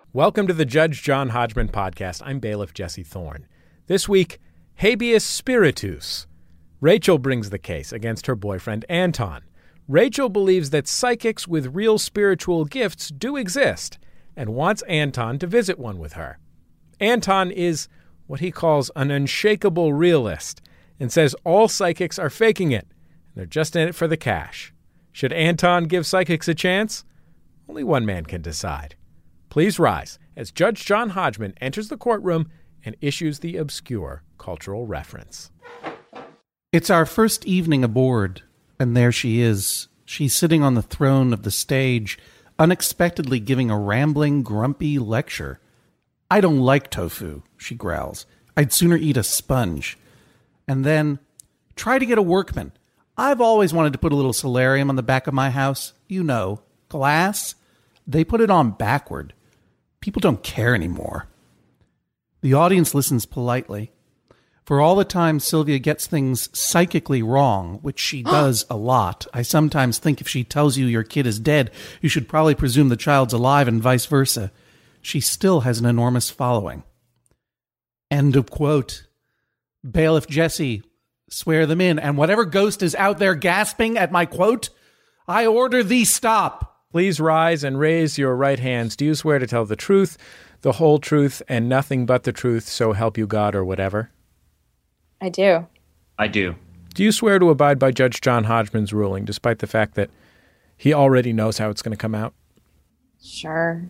Welcome to the Judge John Hodgman podcast. I'm bailiff Jesse Thorne. This week, habeas spiritus. Rachel brings the case against her boyfriend Anton. Rachel believes that psychics with real spiritual gifts do exist and wants Anton to visit one with her. Anton is what he calls an unshakable realist and says all psychics are faking it and they're just in it for the cash. Should Anton give psychics a chance? Only one man can decide. Please rise as Judge John Hodgman enters the courtroom and issues the obscure cultural reference. It's our first evening aboard, and there she is. She's sitting on the throne of the stage, unexpectedly giving a rambling, grumpy lecture. "I don't like tofu," she growls. "I'd sooner eat a sponge." And then, "Try to get a workman. I've always wanted to put a little solarium on the back of my house. You know, glass. They put it on backward. People don't care anymore." The audience listens politely. For all the time Sylvia gets things psychically wrong, which she does a lot, I sometimes think if she tells you your kid is dead, you should probably presume the child's alive and vice versa. She still has an enormous following. End of quote. Bailiff Jesse, swear them in, and whatever ghost is out there gasping at my quote, I order thee stop. Please rise and raise your right hands. Do you swear to tell the truth, the whole truth, and nothing but the truth, so help you God, or whatever? I do. I do. Do you swear to abide by Judge John Hodgman's ruling, despite the fact that he already knows how it's going to come out? Sure.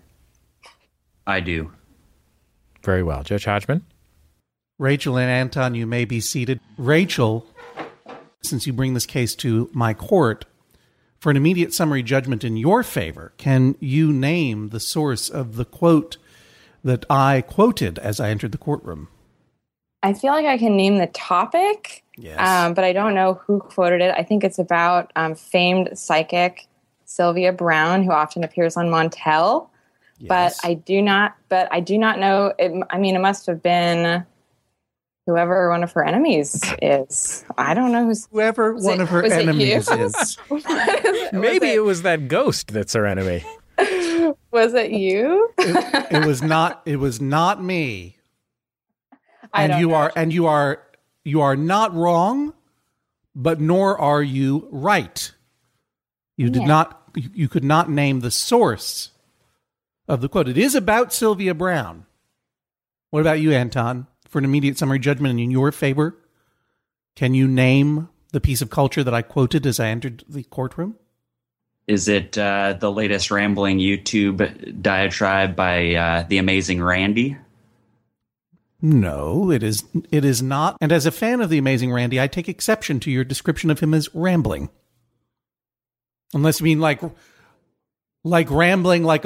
I do. Very well. Judge Hodgman? Rachel and Anton, you may be seated. Rachel, since you bring this case to my court, for an immediate summary judgment in your favor, can you name the source of the quote that I quoted as I entered the courtroom? I feel like I can name the topic, Yes. but I don't know who quoted it. I think it's about famed psychic Sylvia Browne, who often appears on Montel. Yes. But I do not know. It must have been whoever one of her enemies is. I don't know Whoever one of her enemies is. Maybe it was that ghost that's her enemy. Was it you? It was not. It was not me. And you are not wrong, but nor are you right. You did not. You could not name the source of the quote. It is about Sylvia Browne. What about you, Anton? For an immediate summary judgment in your favor, can you name the piece of culture that I quoted as I entered the courtroom? Is it the latest rambling YouTube diatribe by The Amazing Randy? No, it is not. And as a fan of The Amazing Randy, I take exception to your description of him as rambling. Unless you mean like rambling like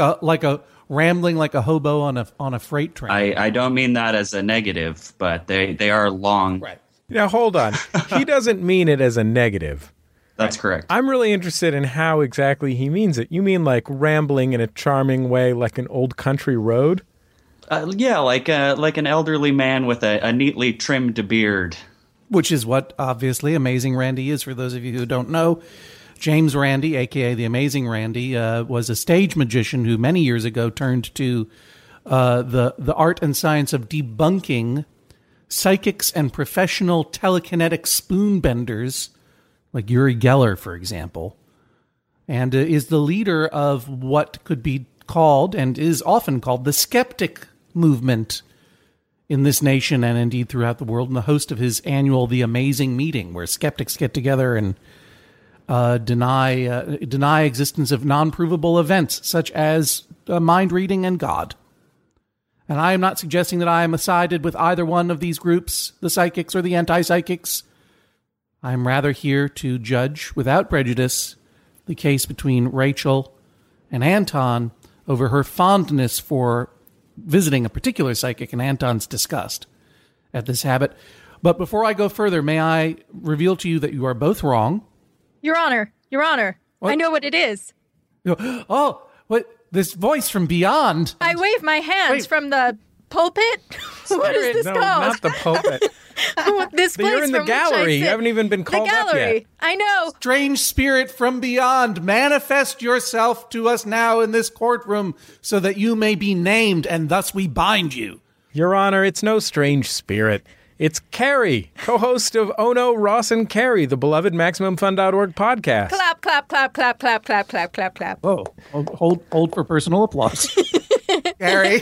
a hobo on a freight train. I don't mean that as a negative, but they are long. Right. Now, hold on. He doesn't mean it as a negative. That's correct. I'm really interested in how exactly he means it. You mean like rambling in a charming way, like an old country road? Yeah, like an elderly man with a neatly trimmed beard. Which is what, obviously, Amazing Randy is, for those of you who don't know. James Randi, a.k.a. The Amazing Randy, was a stage magician who many years ago turned to the art and science of debunking psychics and professional telekinetic spoonbenders, like Uri Geller, for example, and is the leader of what could be called, and is often called, the skeptic movement in this nation and indeed throughout the world, and the host of his annual The Amazing Meeting, where skeptics get together and deny existence of non-provable events such as mind reading and God. And I am not suggesting that I am sided with either one of these groups, the psychics or the anti-psychics. I am rather here to judge without prejudice the case between Rachel and Anton over her fondness for visiting a particular psychic and Anton's disgust at this habit. But before I go further, may I reveal to you that you are both wrong? Your Honor, what? I know what it is. Oh, what? This voice from beyond. I wave my hands from the pulpit? What is this No, called? not the pulpit. This place You're in the from which I gallery. You sit. haven't even been called the up gallery. yet. I know. Strange spirit from beyond, manifest yourself to us now in this courtroom so that you may be named and thus we bind you. Your Honor, it's no strange spirit. It's Carrie, co-host of Ono, Ross, and Carrie, the beloved MaximumFun.org podcast. Clap, clap, clap, clap, clap, clap, clap, clap, clap. Whoa, hold for personal applause. Gary.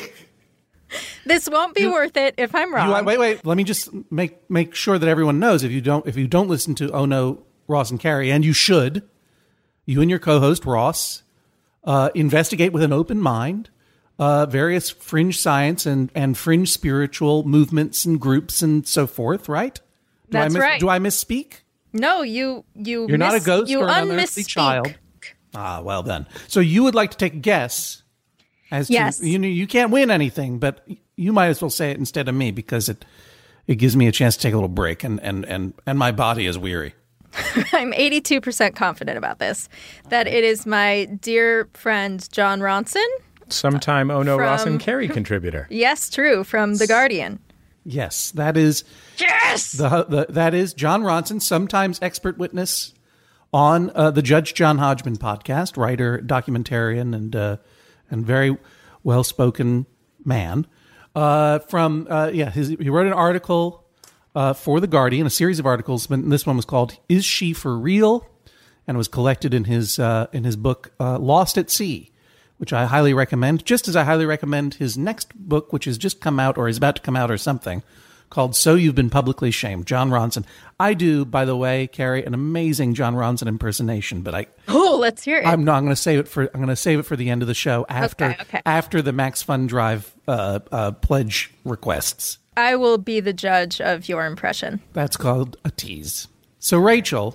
This won't be worth it if I'm wrong. Wait. Let me just make sure that everyone knows if you don't listen to Oh No, Ross and Carrie, and you should, you and your co-host Ross investigate with an open mind various fringe science and fringe spiritual movements and groups and so forth, right? That's right. Do I misspeak? No, you're not a ghost you or an unearthly unmisspeak. child. Ah, well done. So you would like to take a guess as Yes. to you can't win anything, but you might as well say it instead of me because it gives me a chance to take a little break and my body is weary. I'm 82% confident about this. That it is my dear friend John Ronson. Sometime Ono, Ross, From- and Carrie contributor. Yes, true, from The Guardian. Yes, that is Yes! that is John Ronson, sometimes expert witness on the Judge John Hodgman podcast, writer, documentarian, and very well spoken man. He wrote an article for The Guardian, a series of articles. But this one was called "Is She for Real?" and it was collected in his book Lost at Sea, which I highly recommend. Just as I highly recommend his next book, which has just come out or is about to come out or something, called "So You've Been Publicly Shamed." John Ronson. I do, by the way, Carrie, an amazing John Ronson impersonation, but Oh, let's hear it. I'm going to save it for the end of the show after the Max Fun Drive pledge requests. I will be the judge of your impression. That's called a tease. So, Rachel,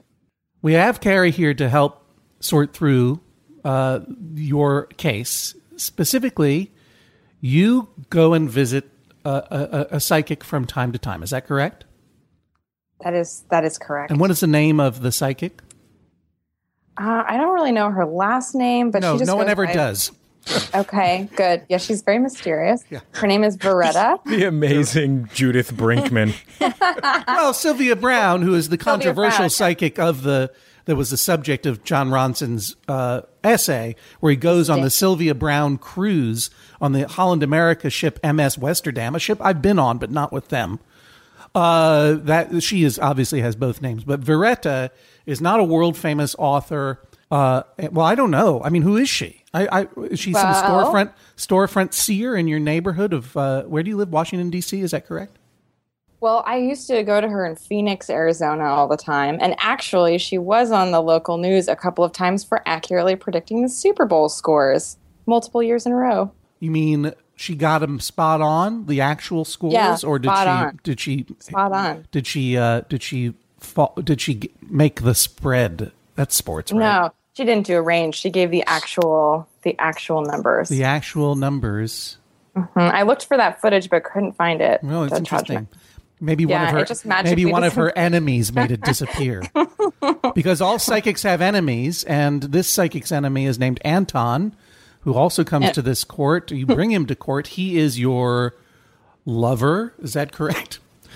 we have Carrie here to help sort through your case. Specifically, you go and visit a psychic from time to time. Is that correct? That is correct. And what is the name of the psychic? I don't really know her last name, but No, she just no one goes ever by- does. Okay, good. Yeah, she's very mysterious. Yeah. Her name is Veretta. The amazing Judith Brinkman. Well, Sylvia Brown, who is the controversial Brown. psychic that was the subject of John Ronson's essay, where he goes on the Sylvia Brown cruise on the Holland America ship MS Westerdam, a ship I've been on, but not with them. That she is obviously has both names, but Veretta is not a world famous author. Well, I don't know. I mean, who is she? Is she some storefront seer in your neighborhood of where do you live? Washington D.C. Is that correct? Well, I used to go to her in Phoenix, Arizona all the time. And actually, she was on the local news a couple of times for accurately predicting the Super Bowl scores multiple years in a row. You mean she got them spot on, the actual scores, Yeah, or spot on. did she Spot on. Did she make the spread? That's sports, right? No, she didn't do a range. She gave the actual numbers. The actual numbers. I looked for that footage but couldn't find it. Well, it's Judge interesting. Hodgman. Maybe Yeah, it just magically one of her disappeared. enemies made it disappear. Because all psychics have enemies, and this psychic's enemy is named Anton, who also comes to this court. You bring him to court. He is your lover. Is that correct?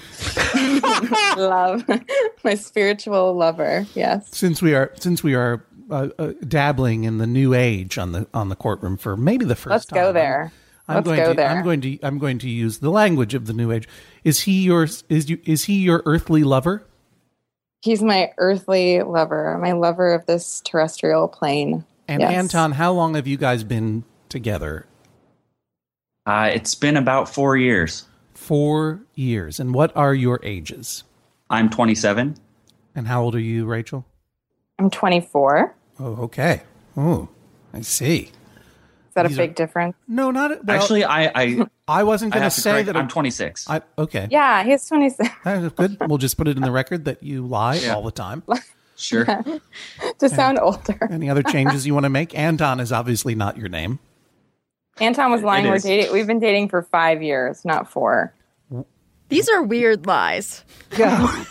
Love. My spiritual lover. Yes. Since we are dabbling in the new age on the courtroom for maybe the first Let's time. go there. I'm Let's going go to, there. I'm going to use the language of the new age. Is he your earthly lover? He's my earthly lover, my lover of this terrestrial plane. And Yes. Anton, how long have you guys been together? It's been about 4 years. 4 years. And what are your ages? I'm 27. And how old are you, Rachel? I'm 24. Oh, okay. Oh, I see. Is that These a big difference? No, not well, Actually, I I wasn't going to have to say correct, that. I'm 26. Okay. Yeah, he's 26. That's good. We'll just put it in the record that you lie all the time. Sure. To sound older. Any other changes you want to make? Anton is obviously not your name. Anton was lying. It is. We've been dating for 5 years, not 4. These are weird lies.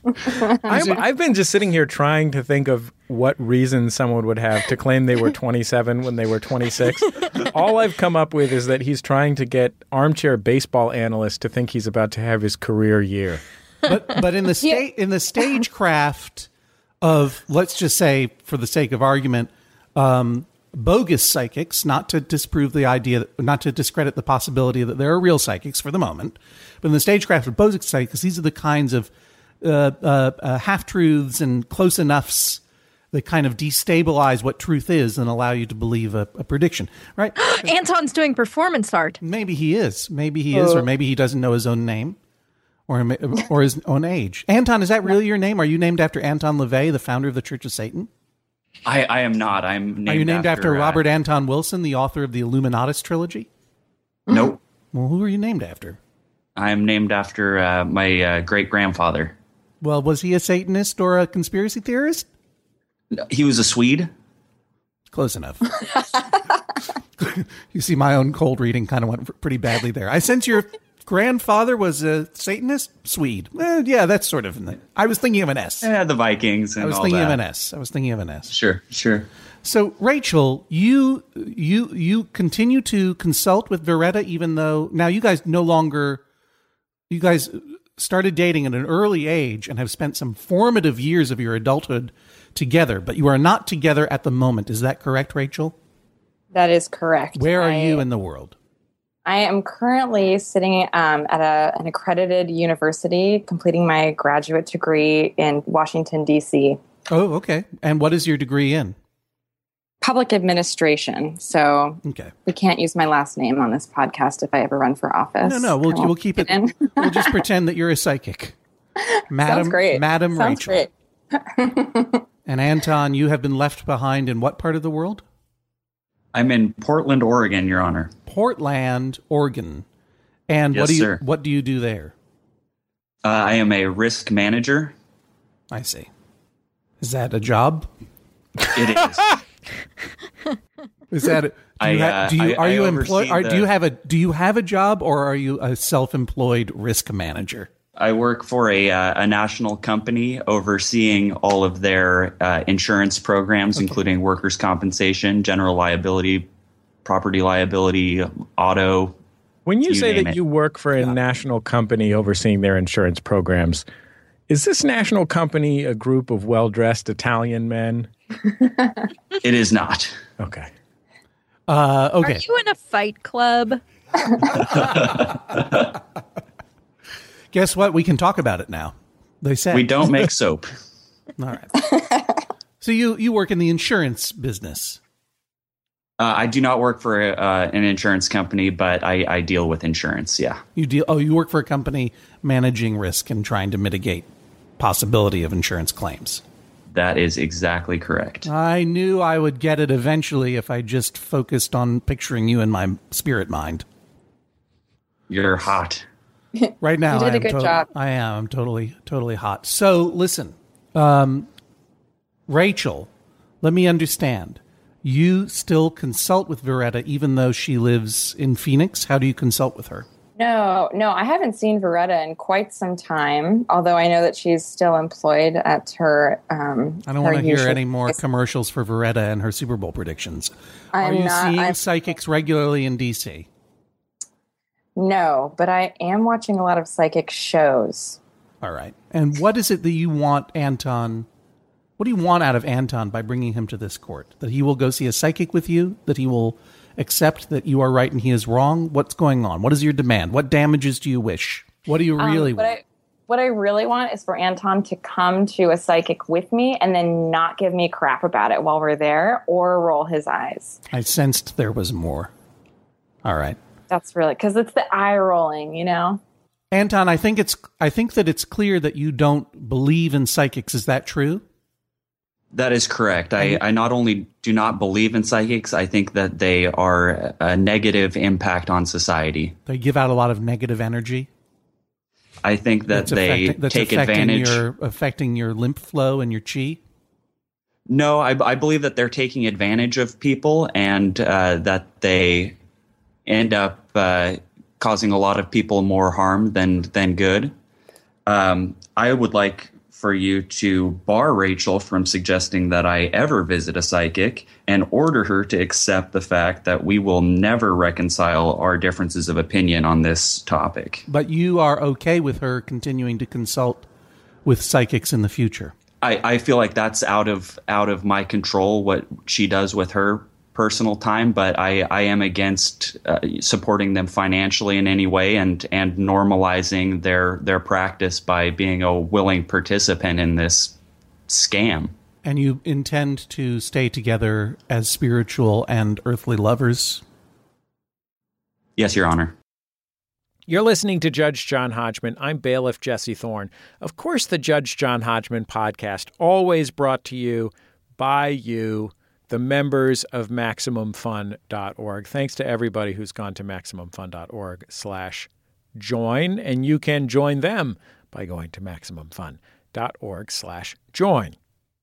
I've been just sitting here trying to think of what reason someone would have to claim they were 27 when they were 26. All I've come up with is that he's trying to get armchair baseball analysts to think he's about to have his career year. But in the stagecraft of, let's just say, for the sake of argument, bogus psychics, not to disprove the idea, not to discredit the possibility that there are real psychics for the moment, but in the stagecraft of bogus psychics, these are the kinds of half-truths and close enoughs that kind of destabilize what truth is and allow you to believe a prediction, right? Anton's doing performance art. Maybe he is. Maybe he is, or maybe he doesn't know his own name or his own age. Anton, is that really your name? Are you named after Anton LaVey, the founder of the Church of Satan? I am not. Are you named after Robert Anton Wilson, the author of the Illuminatus trilogy? Nope. Well, who are you named after? I am named after my great-grandfather. Well, was he a Satanist or a conspiracy theorist? He was a Swede. Close enough. You see, my own cold reading kind of went pretty badly there. I sense your grandfather was a Satanist? Swede. Yeah, that's sort of... I was thinking of an S. Yeah, the Vikings and all that. I was thinking of an S. Sure. So, Rachel, you continue to consult with Veretta, even though now you guys started dating at an early age and have spent some formative years of your adulthood together, but you are not together at the moment. Is that correct, Rachel? That is correct. Where are you in the world? I am currently sitting at an accredited university, completing my graduate degree in Washington, D.C. Oh, okay. And what is your degree in? Public administration. So we can't use my last name on this podcast if I ever run for office. No, we'll keep it. We'll just pretend that you're a psychic. Sounds great. Madam Sounds Rachel. Great. And Anton, you have been left behind in what part of the world? I'm in Portland, Oregon, Your Honor. Portland, Oregon. And Yes, sir. What do you do there? I am a risk manager. I see. Is that a job? It is. Is that? Do you have a job, or are you a self-employed risk manager? I work for a national company overseeing all of their insurance programs, including workers' compensation, general liability, property liability, auto. When you say that it. you work for a national company overseeing their insurance programs, is this national company a group of well-dressed Italian men? It is not. Okay. Okay. Are you in a fight club? Guess what? We can talk about it now. They said We don't make soap. All right. So you work in the insurance business. I do not work for an insurance company, but I deal with insurance. Yeah. You work for a company managing risk and trying to mitigate possibility of insurance claims. That is exactly correct. I knew I would get it eventually if I just focused on picturing you in my spirit mind. You're hot. Right now, you did a good job. I am. I'm totally hot. So listen, Rachel, let me understand. You still consult with Veretta even though she lives in Phoenix? How do you consult with her? No, I haven't seen Veretta in quite some time, although I know that she's still employed at her I don't want to hear any more commercials for Veretta and her Super Bowl predictions. Are you seeing psychics regularly in D.C.? No, but I am watching a lot of psychic shows. All right. And what is it that you want Anton... What do you want out of Anton by bringing him to this court? That he will go see a psychic with you? That he will accept that you are right and he is wrong? What's going on? What is your demand? What damages do you wish? What do you really want? What I really want is for Anton to come to a psychic with me and then not give me crap about it while we're there or roll his eyes. I sensed there was more. All right. That's really, because it's the eye rolling, you know? Anton, I think that it's clear that you don't believe in psychics. Is that true? That is correct. I not only do not believe in psychics, I think that they are a negative impact on society. They give out a lot of negative energy. I think that they take advantage. Affecting your lymph flow and your chi. No, I believe that they're taking advantage of people and that they end up causing a lot of people more harm than good. I would like for you to bar Rachel from suggesting that I ever visit a psychic and order her to accept the fact that we will never reconcile our differences of opinion on this topic. But you are okay with her continuing to consult with psychics in the future? I feel like that's out of my control what she does with her personal time, but I am against supporting them financially in any way and normalizing their practice by being a willing participant in this scam. And you intend to stay together as spiritual and earthly lovers? Yes, Your Honor. You're listening to Judge John Hodgman. I'm bailiff Jesse Thorne. Of course, the Judge John Hodgman podcast, always brought to you by you, the members of MaximumFun.org. Thanks to everybody who's gone to MaximumFun.org/join, and you can join them by going to MaximumFun.org/join.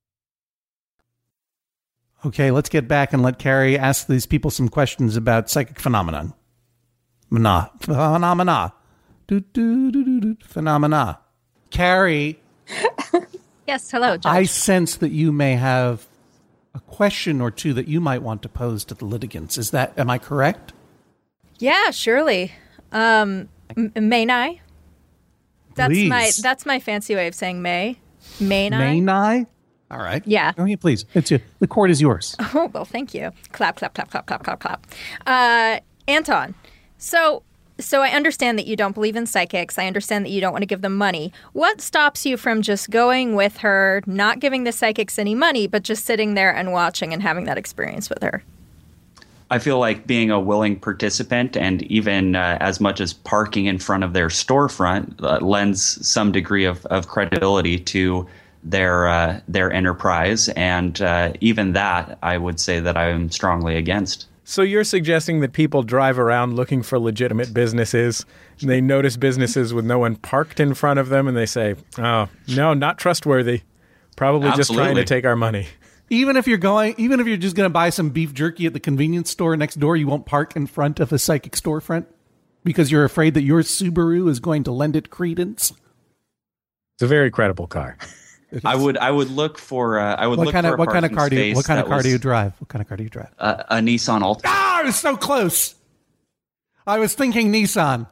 Okay, let's get back and let Carrie ask these people some questions about psychic phenomena. Phenomena. Phenomena. Carrie. Yes, hello, Judge. I sense that you may have a question or two that you might want to pose to the litigants. Am I correct? Yeah, surely. May I? That's my fancy way of saying may. May I? May I? All right. Yeah. Oh, yeah, please. The court is yours. Oh, well, thank you. Clap, clap, clap, clap, clap, clap, clap. Anton, so I understand that you don't believe in psychics. I understand that you don't want to give them money. What stops you from just going with her, not giving the psychics any money, but just sitting there and watching and having that experience with her? I feel like being a willing participant and even as much as parking in front of their storefront lends some degree of credibility to their enterprise. And even that, I would say that I'm strongly against. So you're suggesting that people drive around looking for legitimate businesses, and they notice businesses with no one parked in front of them, and they say, oh, no, not trustworthy. Probably just trying to take our money. Even if you're just going to buy some beef jerky at the convenience store next door, you won't park in front of a psychic storefront because you're afraid that your Subaru is going to lend it credence? It's a very credible car. I would look for what kind of car do you drive? What kind of car do you drive? A Nissan Altima. Ah, I was so close. I was thinking Nissan.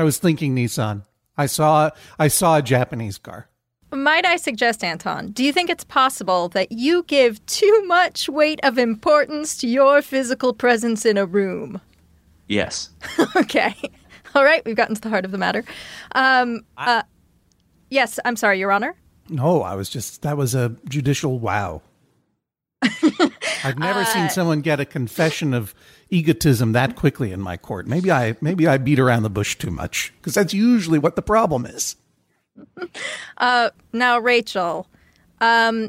I saw a Japanese car. Might I suggest, Anton, do you think it's possible that you give too much weight of importance to your physical presence in a room? Yes. Okay. All right. We've gotten to the heart of the matter. Yes. I'm sorry, Your Honor. No, that was a judicial wow. I've never seen someone get a confession of egotism that quickly in my court. Maybe I beat around the bush too much, because that's usually what the problem is. Now, Rachel, I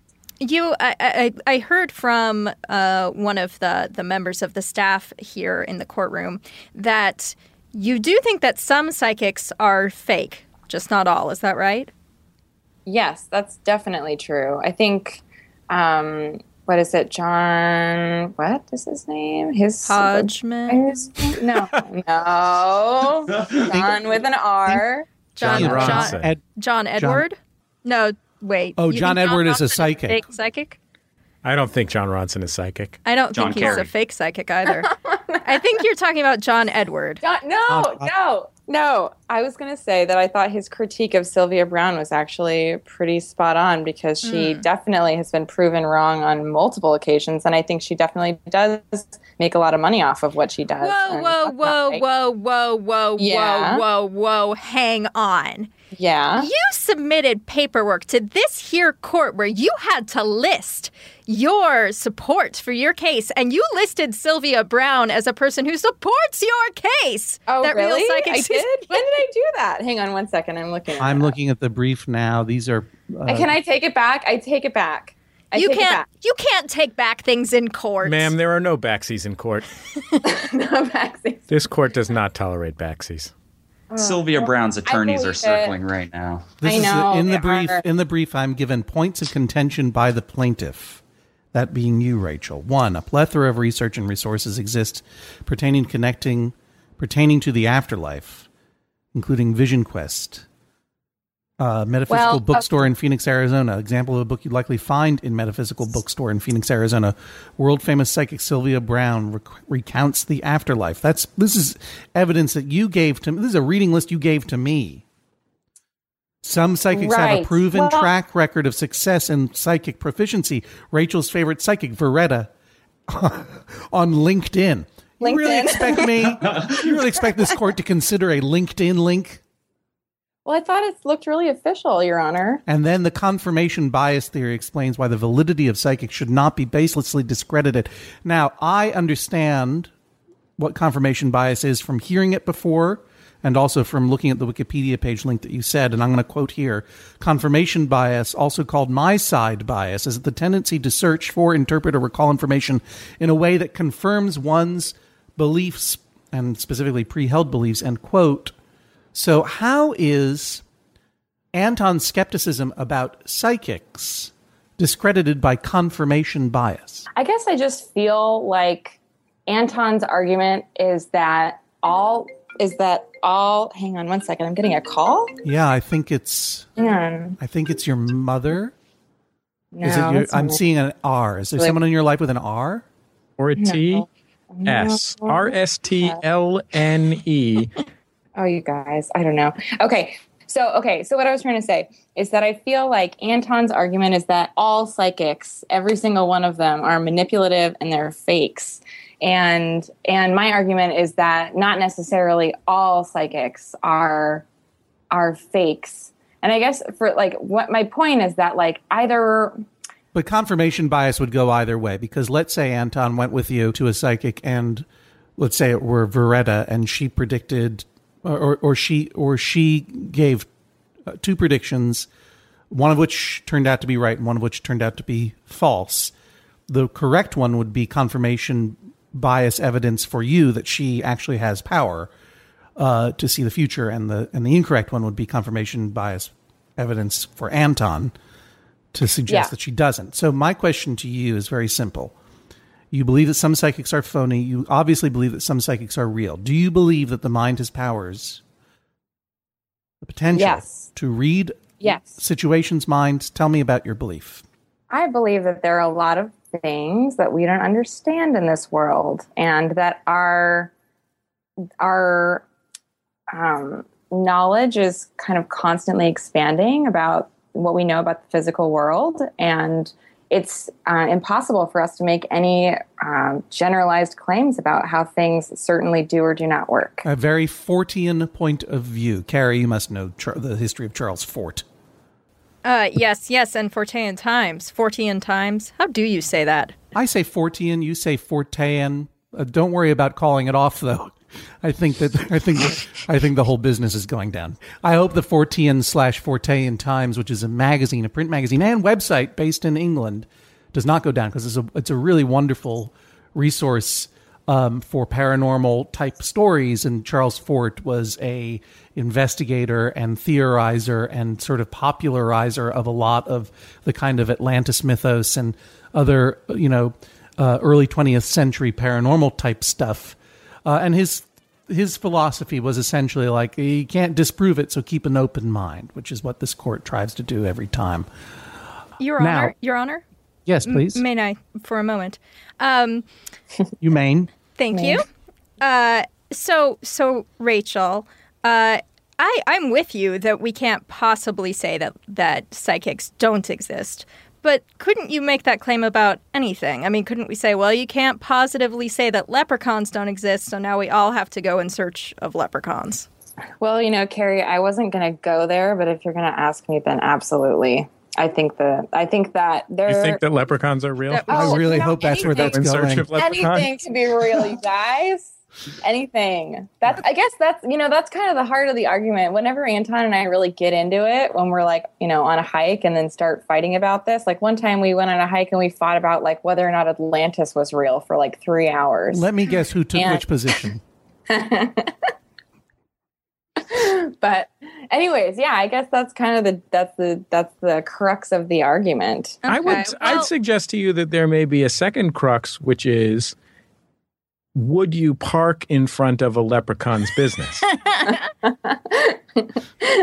heard from one of the members of the staff here in the courtroom that you do think that some psychics are fake, just not all. Is that right? Yes, that's definitely true. I think, what is it, John, what is his name? Hodgman? No. John with an R. John Edward? No, wait. Oh, John Edward is a psychic. Fake psychic? I don't think John Ronson is psychic. I don't think he's a fake psychic either. I think you're talking about John Edward. No. I was going to say that I thought his critique of Sylvia Browne was actually pretty spot on, because she definitely has been proven wrong on multiple occasions, and I think she definitely does make a lot of money off of what she does. Whoa, hang on. Yeah. You submitted paperwork to this here court where you had to list your support for your case, and you listed Sylvia Browne as a person who supports your case. Oh, that really? Real psychics I did? When did I do that? Hang on one second. I'm looking at the brief now. These are... Can I take it back? I take it back. You can't take back things in court. Ma'am, there are no backsies in court. No backsies. This court does not tolerate backsies. Sylvia Browne's attorneys are circling right now. In the brief, I'm given points of contention by the plaintiff. That being you, Rachel. 1, a plethora of research and resources exist pertaining to the afterlife, including Vision Quest. Metaphysical Bookstore in Phoenix, Arizona. Example of a book you'd likely find in Metaphysical Bookstore in Phoenix, Arizona. World-famous psychic Sylvia Brown recounts the afterlife. This is evidence that you gave to me. This is a reading list you gave to me. Some psychics have a proven track record of success and psychic proficiency. Rachel's favorite psychic, Veretta, on LinkedIn. You really expect this court to consider a LinkedIn link? Well, I thought it looked really official, Your Honor. And then the confirmation bias theory explains why the validity of psychics should not be baselessly discredited. Now, I understand what confirmation bias is from hearing it before and also from looking at the Wikipedia page link that you said, and I'm going to quote here. Confirmation bias, also called my-side bias, is the tendency to search for, interpret, or recall information in a way that confirms one's beliefs, and specifically pre-held beliefs, end quote. So how is Anton's skepticism about psychics discredited by confirmation bias? I guess I just feel like Anton's argument is that all. Hang on one second. I'm getting a call. Yeah, I think it's. I think it's your mother. No, I'm seeing an R. Is there someone in your life with an R or a T? S RSTLNE. Oh, you guys, I don't know. Okay, so what I was trying to say is that I feel like Anton's argument is that all psychics, every single one of them, are manipulative and they're fakes. And my argument is that not necessarily all psychics are fakes. And I guess for what my point is that either. But confirmation bias would go either way, because let's say Anton went with you to a psychic and let's say it were Veretta and she predicted or she gave two predictions, one of which turned out to be right and one of which turned out to be false. The correct one would be confirmation bias evidence for you that she actually has power to see the future, and the incorrect one would be confirmation bias evidence for Anton to suggest that she doesn't. So my question to you is very simple. You believe that some psychics are phony. You obviously believe that some psychics are real. Do you believe that the mind has powers, the potential to read situations' minds? Tell me about your belief. I believe that there are a lot of things that we don't understand in this world, and that our knowledge is kind of constantly expanding about what we know about the physical world, and it's impossible for us to make any generalized claims about how things certainly do or do not work. A very Fortean point of view. Carrie, you must know the history of Charles Fort. Yes, and Fortean times. Fortean times. How do you say that? I say Fortean, you say Fortean. Don't worry about calling it off, though. I think the whole business is going down. I hope the Fortean/Fortean Times, which is a magazine, a print magazine and website based in England, does not go down, because it's a really wonderful resource for paranormal type stories. And Charles Fort was a investigator and theorizer and sort of popularizer of a lot of the kind of Atlantis mythos and other early 20th century paranormal type stuff. And his philosophy was essentially like, you can't disprove it, so keep an open mind, which is what this court tries to do every time. Your Honor? Yes, please. May I, for a moment? You may. Thank you. So Rachel, I'm with you that we can't possibly say that psychics don't exist. But couldn't you make that claim about anything? I mean, couldn't we say, well, you can't positively say that leprechauns don't exist, so now we all have to go in search of leprechauns? Well, Carrie, I wasn't going to go there, but if you're going to ask me, then absolutely. I think that there. You think that leprechauns are real? I really hope that's where that's going. Anything to be real, you guys. Anything. I guess that's kind of the heart of the argument. Whenever Anton and I really get into it, when we're on a hike and then start fighting about this, one time we went on a hike and we fought about whether or not Atlantis was real for 3 hours. Let me guess who took which position. But anyways, yeah, I guess that's kind of that's the crux of the argument. Okay, I'd suggest to you that there may be a second crux, which is, would you park in front of a leprechaun's business?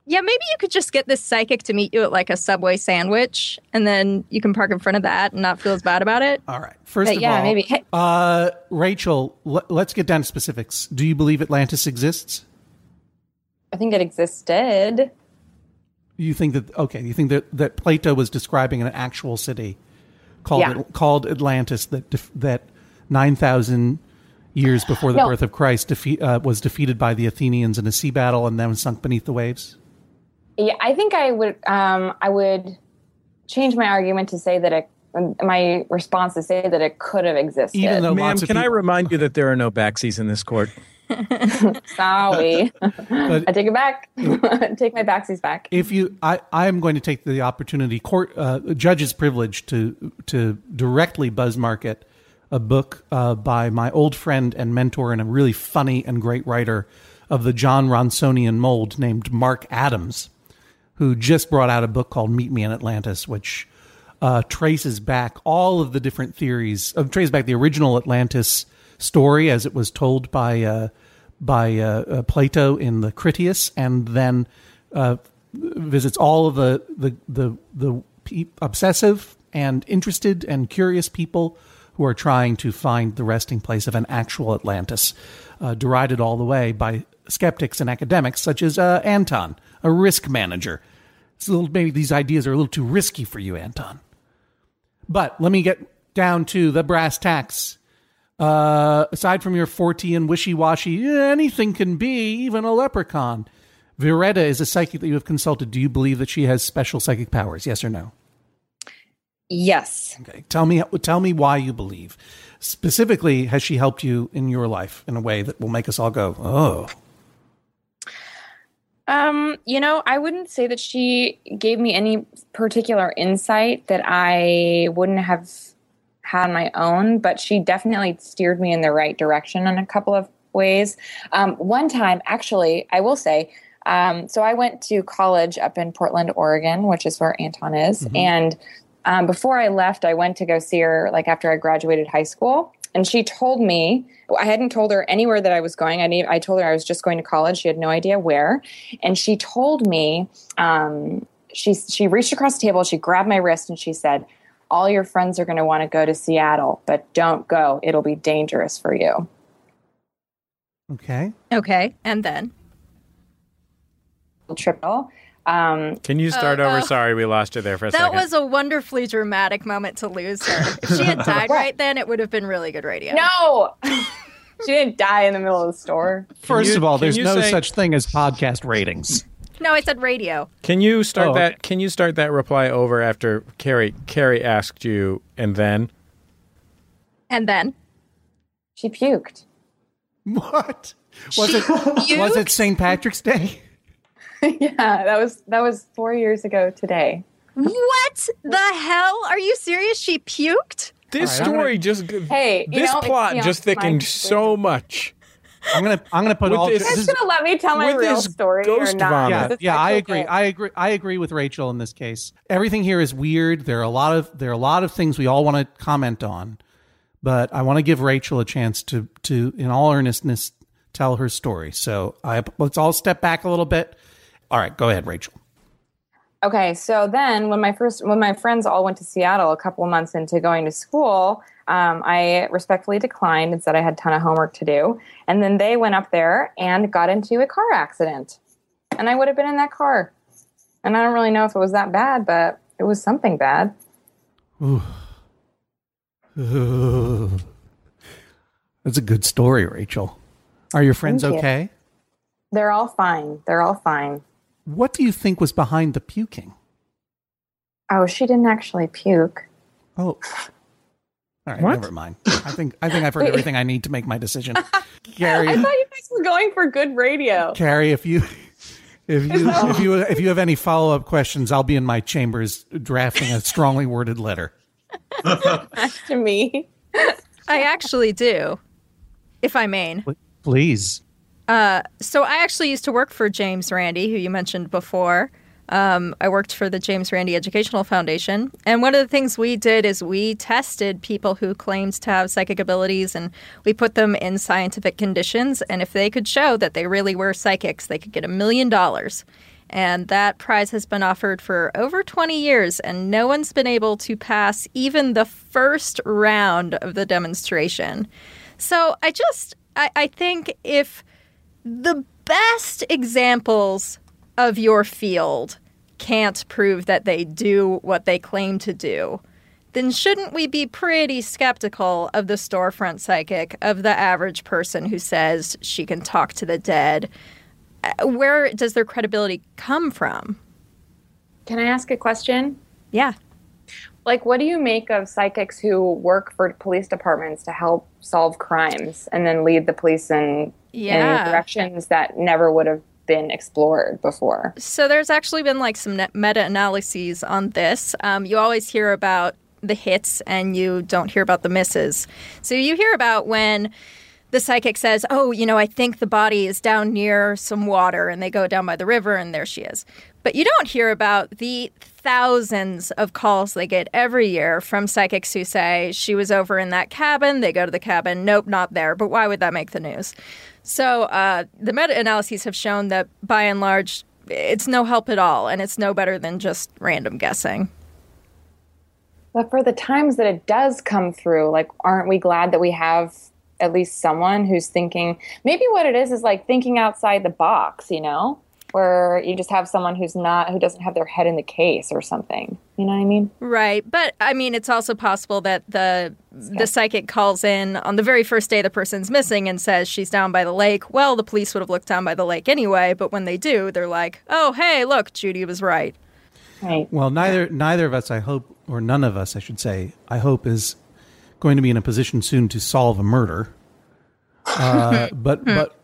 Yeah, maybe you could just get this psychic to meet you at like a Subway sandwich, and then you can park in front of that and not feel as bad about it. All right. First of yeah, all, maybe. Hey. Rachel, let's get down to specifics. Do you believe Atlantis exists? I think it existed. You think that Plato was describing an actual city called Atlantis that 9,000 years before the birth of Christ was defeated by the Athenians in a sea battle and then sunk beneath the waves? Yeah, I think I would change my argument to say that my response to say that it could have existed. Even though Ma'am, lots of can I people, remind you that there are no backsies in this court? Sorry. I take it back. Take my backsies back. I am going to take the opportunity, judge's privilege, to directly buzz market a book by my old friend and mentor and a really funny and great writer of the John Ronsonian mold named Mark Adams, who just brought out a book called Meet Me in Atlantis, which traces back all of the different theories, traces back the original Atlantis story as it was told by Plato in the Critias, and then visits all of the obsessive and interested and curious people who are trying to find the resting place of an actual Atlantis, derided all the way by skeptics and academics such as Anton, a risk manager. Maybe these ideas are a little too risky for you, Anton. But let me get down to the brass tacks. Aside from your Fortean wishy-washy, anything can be, even a leprechaun. Viretta is a psychic that you have consulted. Do you believe that she has special psychic powers? Yes or no? Yes. Okay. Tell me why you believe. Specifically, has she helped you in your life in a way that will make us all go, oh? I wouldn't say that she gave me any particular insight that I wouldn't have had on my own, but she definitely steered me in the right direction in a couple of ways. One time, actually, I will say, so I went to college up in Portland, Oregon, which is where Anton is. Mm-hmm. And before I left, I went to go see her like after I graduated high school. And she told me, I hadn't told her anywhere that I was going. I told her I was just going to college. She had no idea where. And she told me, she reached across the table, she grabbed my wrist and she said, all your friends are going to want to go to Seattle, but don't go. It'll be dangerous for you. Okay. Okay. And then? Triple. Can you start over? Sorry, we lost you there for a second. That was a wonderfully dramatic moment to lose her. If she had died right then, it would have been really good radio. No! She didn't die in the middle of the store. First of all, there's no such thing as podcast ratings. No, I said radio. Can you start that? Can you start that reply over after Carrie asked you, and then? And then? She puked. What? Was it St. Patrick's Day? Yeah, that was 4 years ago today. What the hell? Are you serious? She puked? This story this plot just thickened so much. I'm gonna put all. You guys gonna let me tell my real story or not? Yeah, I agree. I agree with Rachel in this case. Everything here is weird. There are a lot of things we all want to comment on, but I want to give Rachel a chance to in all earnestness tell her story. So let's all step back a little bit. All right, go ahead, Rachel. Okay, so then when my friends all went to Seattle a couple of months into going to school, I respectfully declined and said I had a ton of homework to do. And then they went up there and got into a car accident. And I would have been in that car. And I don't really know if it was that bad, but it was something bad. Ooh. That's a good story, Rachel. Are your friends okay? They're all fine. What do you think was behind the puking? Oh, she didn't actually puke. Oh. All right, what? Never mind. I think I've heard everything I need to make my decision. Carrie, I thought you guys were going for good radio. Carrie, if you have any follow-up questions, I'll be in my chambers drafting a strongly worded letter. To me. I actually do, if I may. Please. So I actually used to work for James Randi, who you mentioned before. I worked for the James Randi Educational Foundation. And one of the things we did is we tested people who claimed to have psychic abilities, and we put them in scientific conditions. And if they could show that they really were psychics, they could get $1 million. And that prize has been offered for over 20 years, and no one's been able to pass even the first round of the demonstration. So I think if the best examples of your field can't prove that they do what they claim to do, then shouldn't we be pretty skeptical of the storefront psychic, of the average person who says she can talk to the dead? Where does their credibility come from? Can I ask a question? Yeah. Like, what do you make of psychics who work for police departments to help solve crimes and then lead the police in directions that never would have been explored before? So there's actually been like some meta-analyses on this. You always hear about the hits and you don't hear about the misses. So you hear about when the psychic says, oh, I think the body is down near some water, and they go down by the river and there she is. But you don't hear about the thousands of calls they get every year from psychics who say she was over in that cabin. They go to the cabin. Nope, not there. But why would that make the news? So the meta-analyses have shown that by and large, it's no help at all. And it's no better than just random guessing. But for the times that it does come through, like, aren't we glad that we have at least someone who's thinking, maybe what it is like thinking outside the box, where you just have someone who doesn't have their head in the case or something. You know what I mean? Right. But I mean, it's also possible that the psychic calls in on the very first day the person's missing and says she's down by the lake. Well, the police would have looked down by the lake anyway. But when they do, they're like, oh, hey, look, Judy was right. Right. Well, neither of us, I hope, or none of us, I should say, I hope is going to be in a position soon to solve a murder. But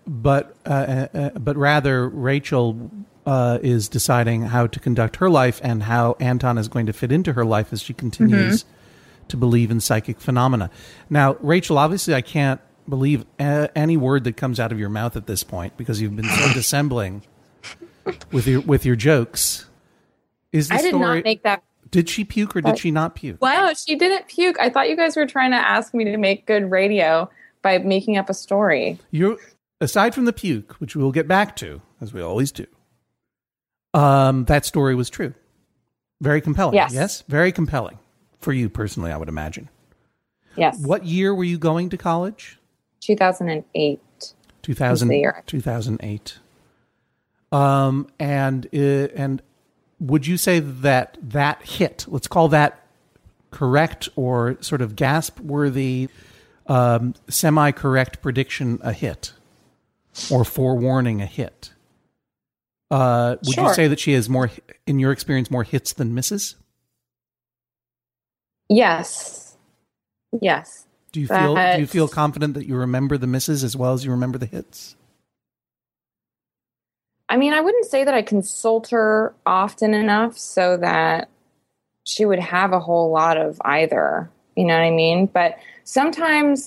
rather Rachel is deciding how to conduct her life and how Anton is going to fit into her life as she continues to believe in psychic phenomena. Now, Rachel, obviously I can't believe any word that comes out of your mouth at this point because you've been so dissembling with your jokes. I did not make that. Did she puke or did she not puke? No, she didn't puke. I thought you guys were trying to ask me to make good radio by making up a story. Aside from the puke, which we'll get back to, as we always do, that story was true. Very compelling. Yes? Very compelling. For you personally, I would imagine. Yes. What year were you going to college? 2008. 2008. And would you say that hit, let's call that correct or sort of gasp-worthy, semi-correct prediction a hit or forewarning a hit? Would you say that she has more, in your experience, more hits than misses? Yes. Do you feel confident that you remember the misses as well as you remember the hits? I mean, I wouldn't say that I consult her often enough so that she would have a whole lot of either. You know what I mean? But sometimes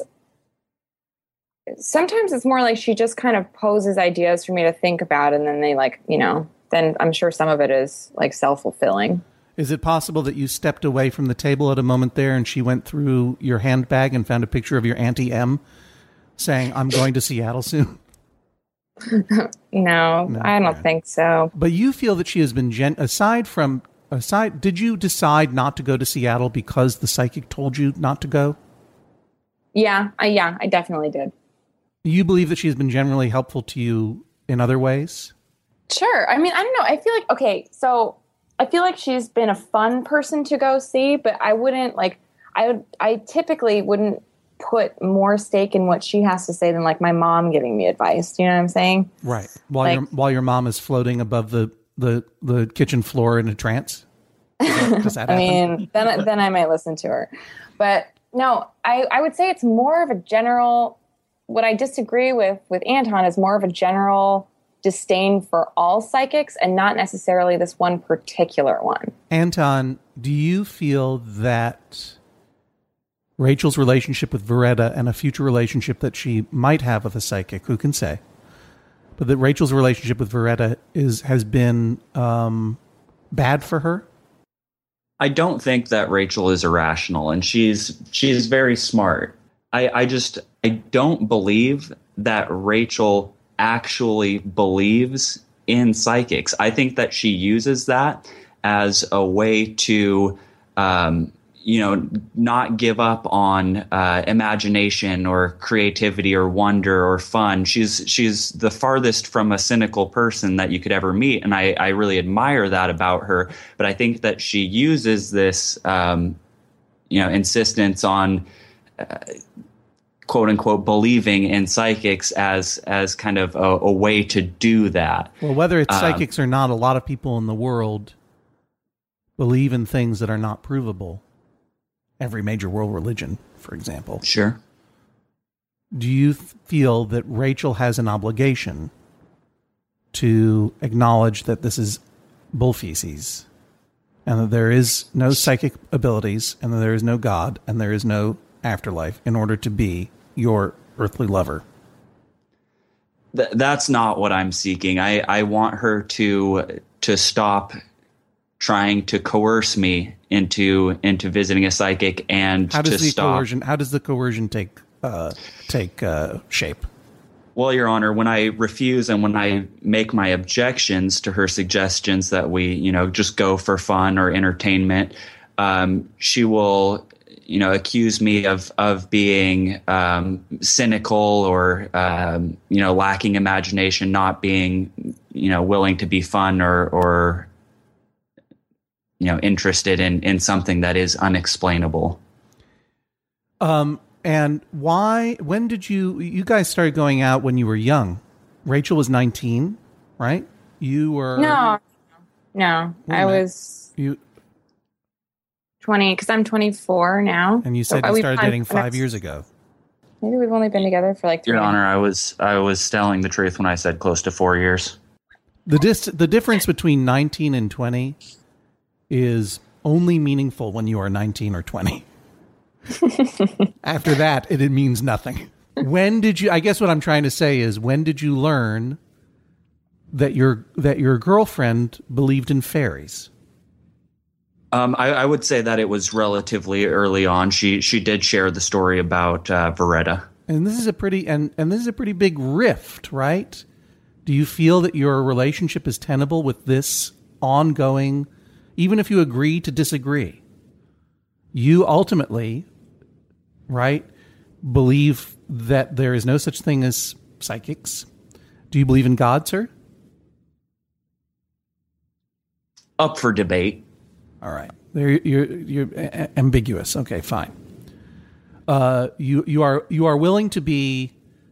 it's more like she just kind of poses ideas for me to think about, and then they then I'm sure some of it is like self-fulfilling. Is it possible that you stepped away from the table at a moment there and she went through your handbag and found a picture of your Auntie M saying, I'm going to Seattle soon? No, I don't think so. But you feel that she has been did you decide not to go to Seattle because the psychic told you not to go? Yeah, I definitely did. You believe that she has been generally helpful to you in other ways? Sure. I mean, I don't know. I feel like she's been a fun person to go see, but I typically wouldn't put more stake in what she has to say than like my mom giving me advice. Do you know what I'm saying? Right. While your mom is floating above the kitchen floor in a trance. Does that happen? I mean, then I might listen to her. But no, I would say it's more of a general, what I disagree with Anton is more of a general disdain for all psychics and not necessarily this one particular one. Anton, do you feel that Rachel's relationship with Veretta and a future relationship that she might have with a psychic, who can say, but that Rachel's relationship with Veretta has been bad for her? I don't think that Rachel is irrational, and she's very smart. I don't believe that Rachel actually believes in psychics. I think that she uses that as a way to, not give up on imagination or creativity or wonder or fun. She's the farthest from a cynical person that you could ever meet, and I really admire that about her. But I think that she uses this, insistence on quote unquote believing in psychics as kind of a way to do that. Well, whether it's psychics or not, a lot of people in the world believe in things that are not provable. Every major world religion, for example. Sure. Do you feel that Rachel has an obligation to acknowledge that this is bull feces, and that there is no psychic abilities, and that there is no God, and there is no afterlife in order to be your earthly lover? That's not what I'm seeking. I want her to stop trying to coerce me into visiting a psychic, and how does to stop. How does the coercion take shape? Well, Your Honor, when I refuse and when I make my objections to her suggestions that we, just go for fun or entertainment, she will, accuse me of being cynical or, lacking imagination, not being, willing to be fun or interested in something that is unexplainable. And when did you guys started going out when you were young? Rachel was 19, right? You were... No, I was 20, because I'm 24 now. And you said you started dating 5 years ago. Maybe we've only been together for like 3 Your years. Honor, I was telling the truth when I said close to 4 years. The difference between 19 and 20 is only meaningful when you are 19 or 20. After that, it means nothing. When did you, I guess what I'm trying to say is, when did you learn that your girlfriend believed in fairies? I would say that it was relatively early on. She did share the story about Veretta. And this is a pretty big rift, right? Do you feel that your relationship is tenable with this ongoing, even if you agree to disagree? You ultimately, right, believe that there is no such thing as psychics. Do you believe in God, sir? Up for debate. All right. You're ambiguous. Okay, fine. You are willing to be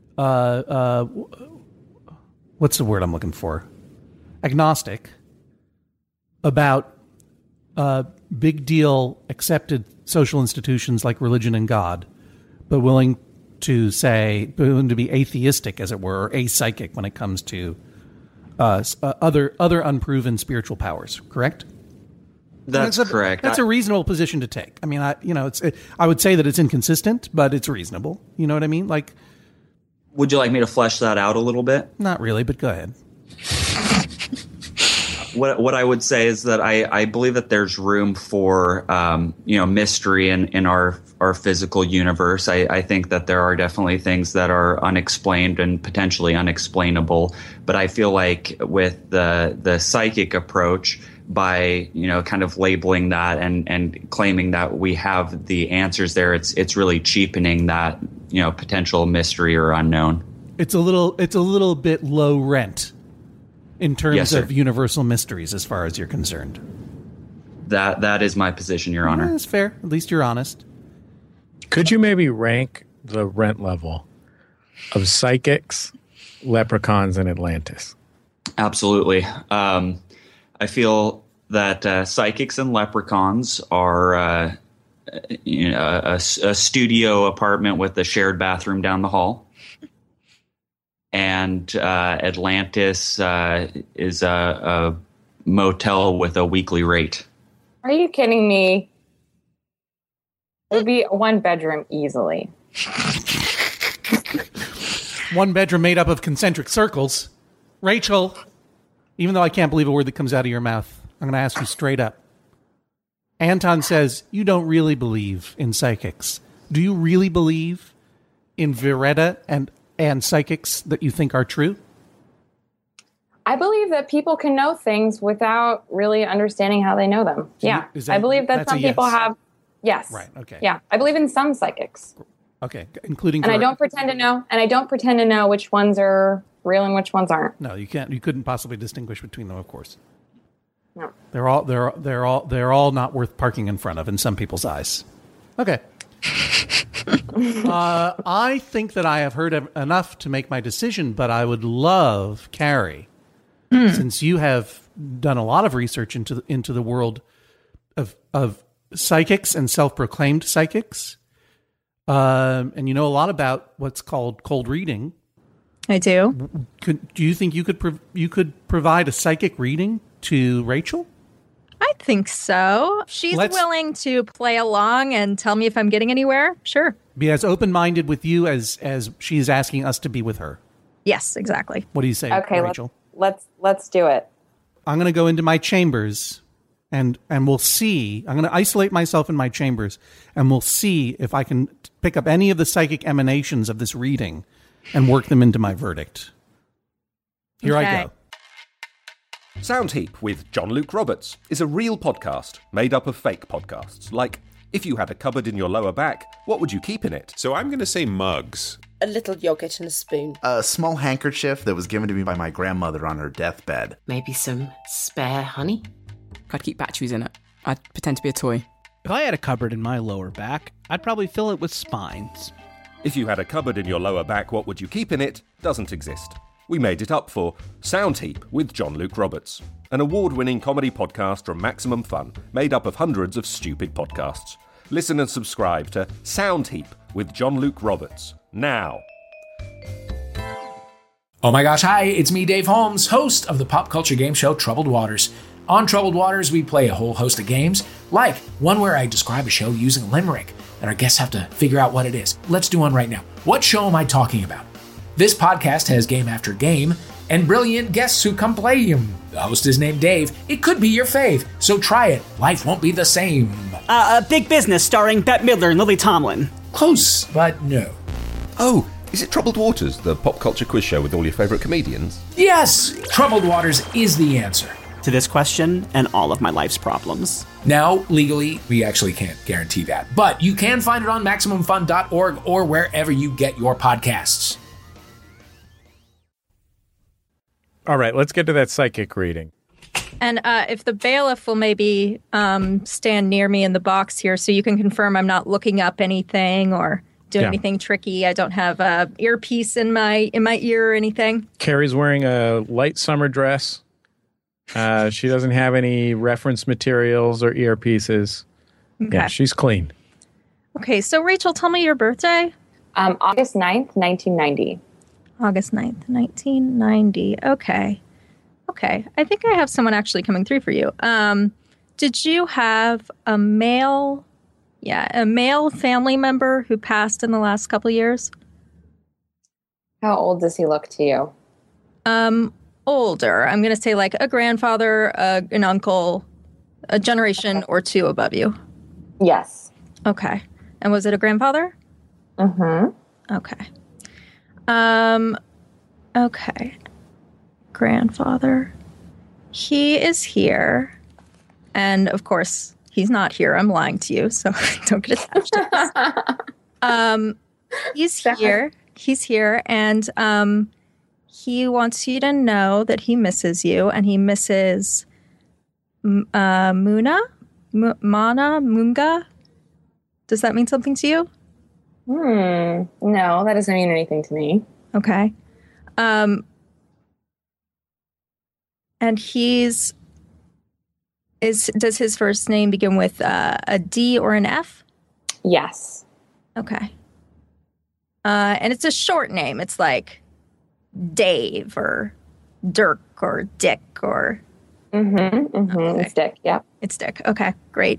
what's the word I'm looking for? Agnostic about big deal accepted social institutions like religion and God, but willing to be atheistic, as it were, or apsychic when it comes to other unproven spiritual powers. Correct? That's correct. That's a reasonable position to take. I mean, I would say that it's inconsistent, but it's reasonable. You know what I mean? Like, would you like me to flesh that out a little bit? Not really, but go ahead. What I would say is that I believe that there's room for mystery in our physical universe. I think that there are definitely things that are unexplained and potentially unexplainable. But I feel like with the psychic approach, by kind of labeling that and claiming that we have the answers there, it's really cheapening that potential mystery or unknown. It's a little bit low rent in terms yes, of universal mysteries, as far as you're concerned. That is my position, Your Honor. That's fair. At least you're honest. Could you maybe rank the rent level of psychics, leprechauns, and Atlantis? Absolutely. I feel that psychics and leprechauns are a studio apartment with a shared bathroom down the hall. And Atlantis is a motel with a weekly rate. Are you kidding me? It would be a 1-bedroom easily. 1 bedroom made up of concentric circles. Rachel, even though I can't believe a word that comes out of your mouth, I'm going to ask you straight up. Anton says you don't really believe in psychics. Do you really believe in Veretta and psychics that you think are true? I believe that people can know things without really understanding how they know them. Yeah. I believe that some people have. Yes. Right. Okay. Yeah. I believe in some psychics. Okay. Including. And I don't pretend to know. And I don't pretend to know which ones are real and which ones aren't. No, you can't. You couldn't possibly distinguish between them, of course. No. They're all not worth parking in front of in some people's eyes. Okay. I think that I have heard enough to make my decision, but I would love, Carrie, since you have done a lot of research into the world of psychics and self-proclaimed psychics, and you know a lot about what's called cold reading. I do. Do you think you could provide a psychic reading to Rachel? I think so. She's willing to play along and tell me if I'm getting anywhere. Sure. Be as open-minded with you as she is asking us to be with her. Yes, exactly. What do you say, okay, Rachel? Let's do it. I'm going to go into my chambers and we'll see. I'm going to isolate myself in my chambers and we'll see if I can pick up any of the psychic emanations of this reading and work them into my verdict. Here I go. Soundheap with John Luke Roberts is a real podcast made up of fake podcasts. Like, if you had a cupboard in your lower back, what would you keep in it? So I'm going to say mugs. A little yogurt and a spoon. A small handkerchief that was given to me by my grandmother on her deathbed. Maybe some spare honey. I'd keep batteries in it. I'd pretend to be a toy. If I had a cupboard in my lower back, I'd probably fill it with spines. If you had a cupboard in your lower back, what would you keep in it? Doesn't exist. We made it up for Soundheap with John Luke Roberts, an award-winning comedy podcast from Maximum Fun, made up of hundreds of stupid podcasts. Listen and subscribe to Soundheap with John Luke Roberts now. Oh my gosh, hi, it's me, Dave Holmes, host of the pop culture game show Troubled Waters. On Troubled Waters, we play a whole host of games, like one where I describe a show using a limerick, and our guests have to figure out what it is. Let's do one right now. What show am I talking about? This podcast has game after game, and brilliant guests who come play them. The host is named Dave. It could be your fave, so try it. Life won't be the same. Big Business starring Bette Midler and Lily Tomlin. Close, but no. Oh, is it Troubled Waters, the pop culture quiz show with all your favourite comedians? Yes! Troubled Waters is the answer to this question and all of my life's problems. Now, legally, we actually can't guarantee that, but you can find it on MaximumFun.org or wherever you get your podcasts. All right, let's get to that psychic reading. And if the bailiff will maybe stand near me in the box here so you can confirm I'm not looking up anything or doing anything tricky. I don't have a earpiece in my ear or anything. Carrie's wearing a light summer dress. She doesn't have any reference materials or earpieces. Okay. Yeah, she's clean. Okay, so Rachel, tell me your birthday. August 9th, 1990. August 9th, 1990. Okay. I think I have someone actually coming through for you. Did you have a male family member who passed in the last couple of years? How old does he look to you? Older. I'm going to say like a grandfather, an uncle, a generation or two above you. Yes. Okay. And was it a grandfather? Mm-hmm. Okay. Okay. Grandfather. He is here. And of course, he's not here. I'm lying to you, so don't get attached to this. He's here. He's here. And he wants you to know that he misses you. And he misses Munga? Does that mean something to you? No, that doesn't mean anything to me. Okay. And does his first name begin with a D or an F? Yes. Okay. And it's a short name. It's like Dave or Dirk or Dick or... Okay. It's Dick, yeah. It's Dick. Okay, great.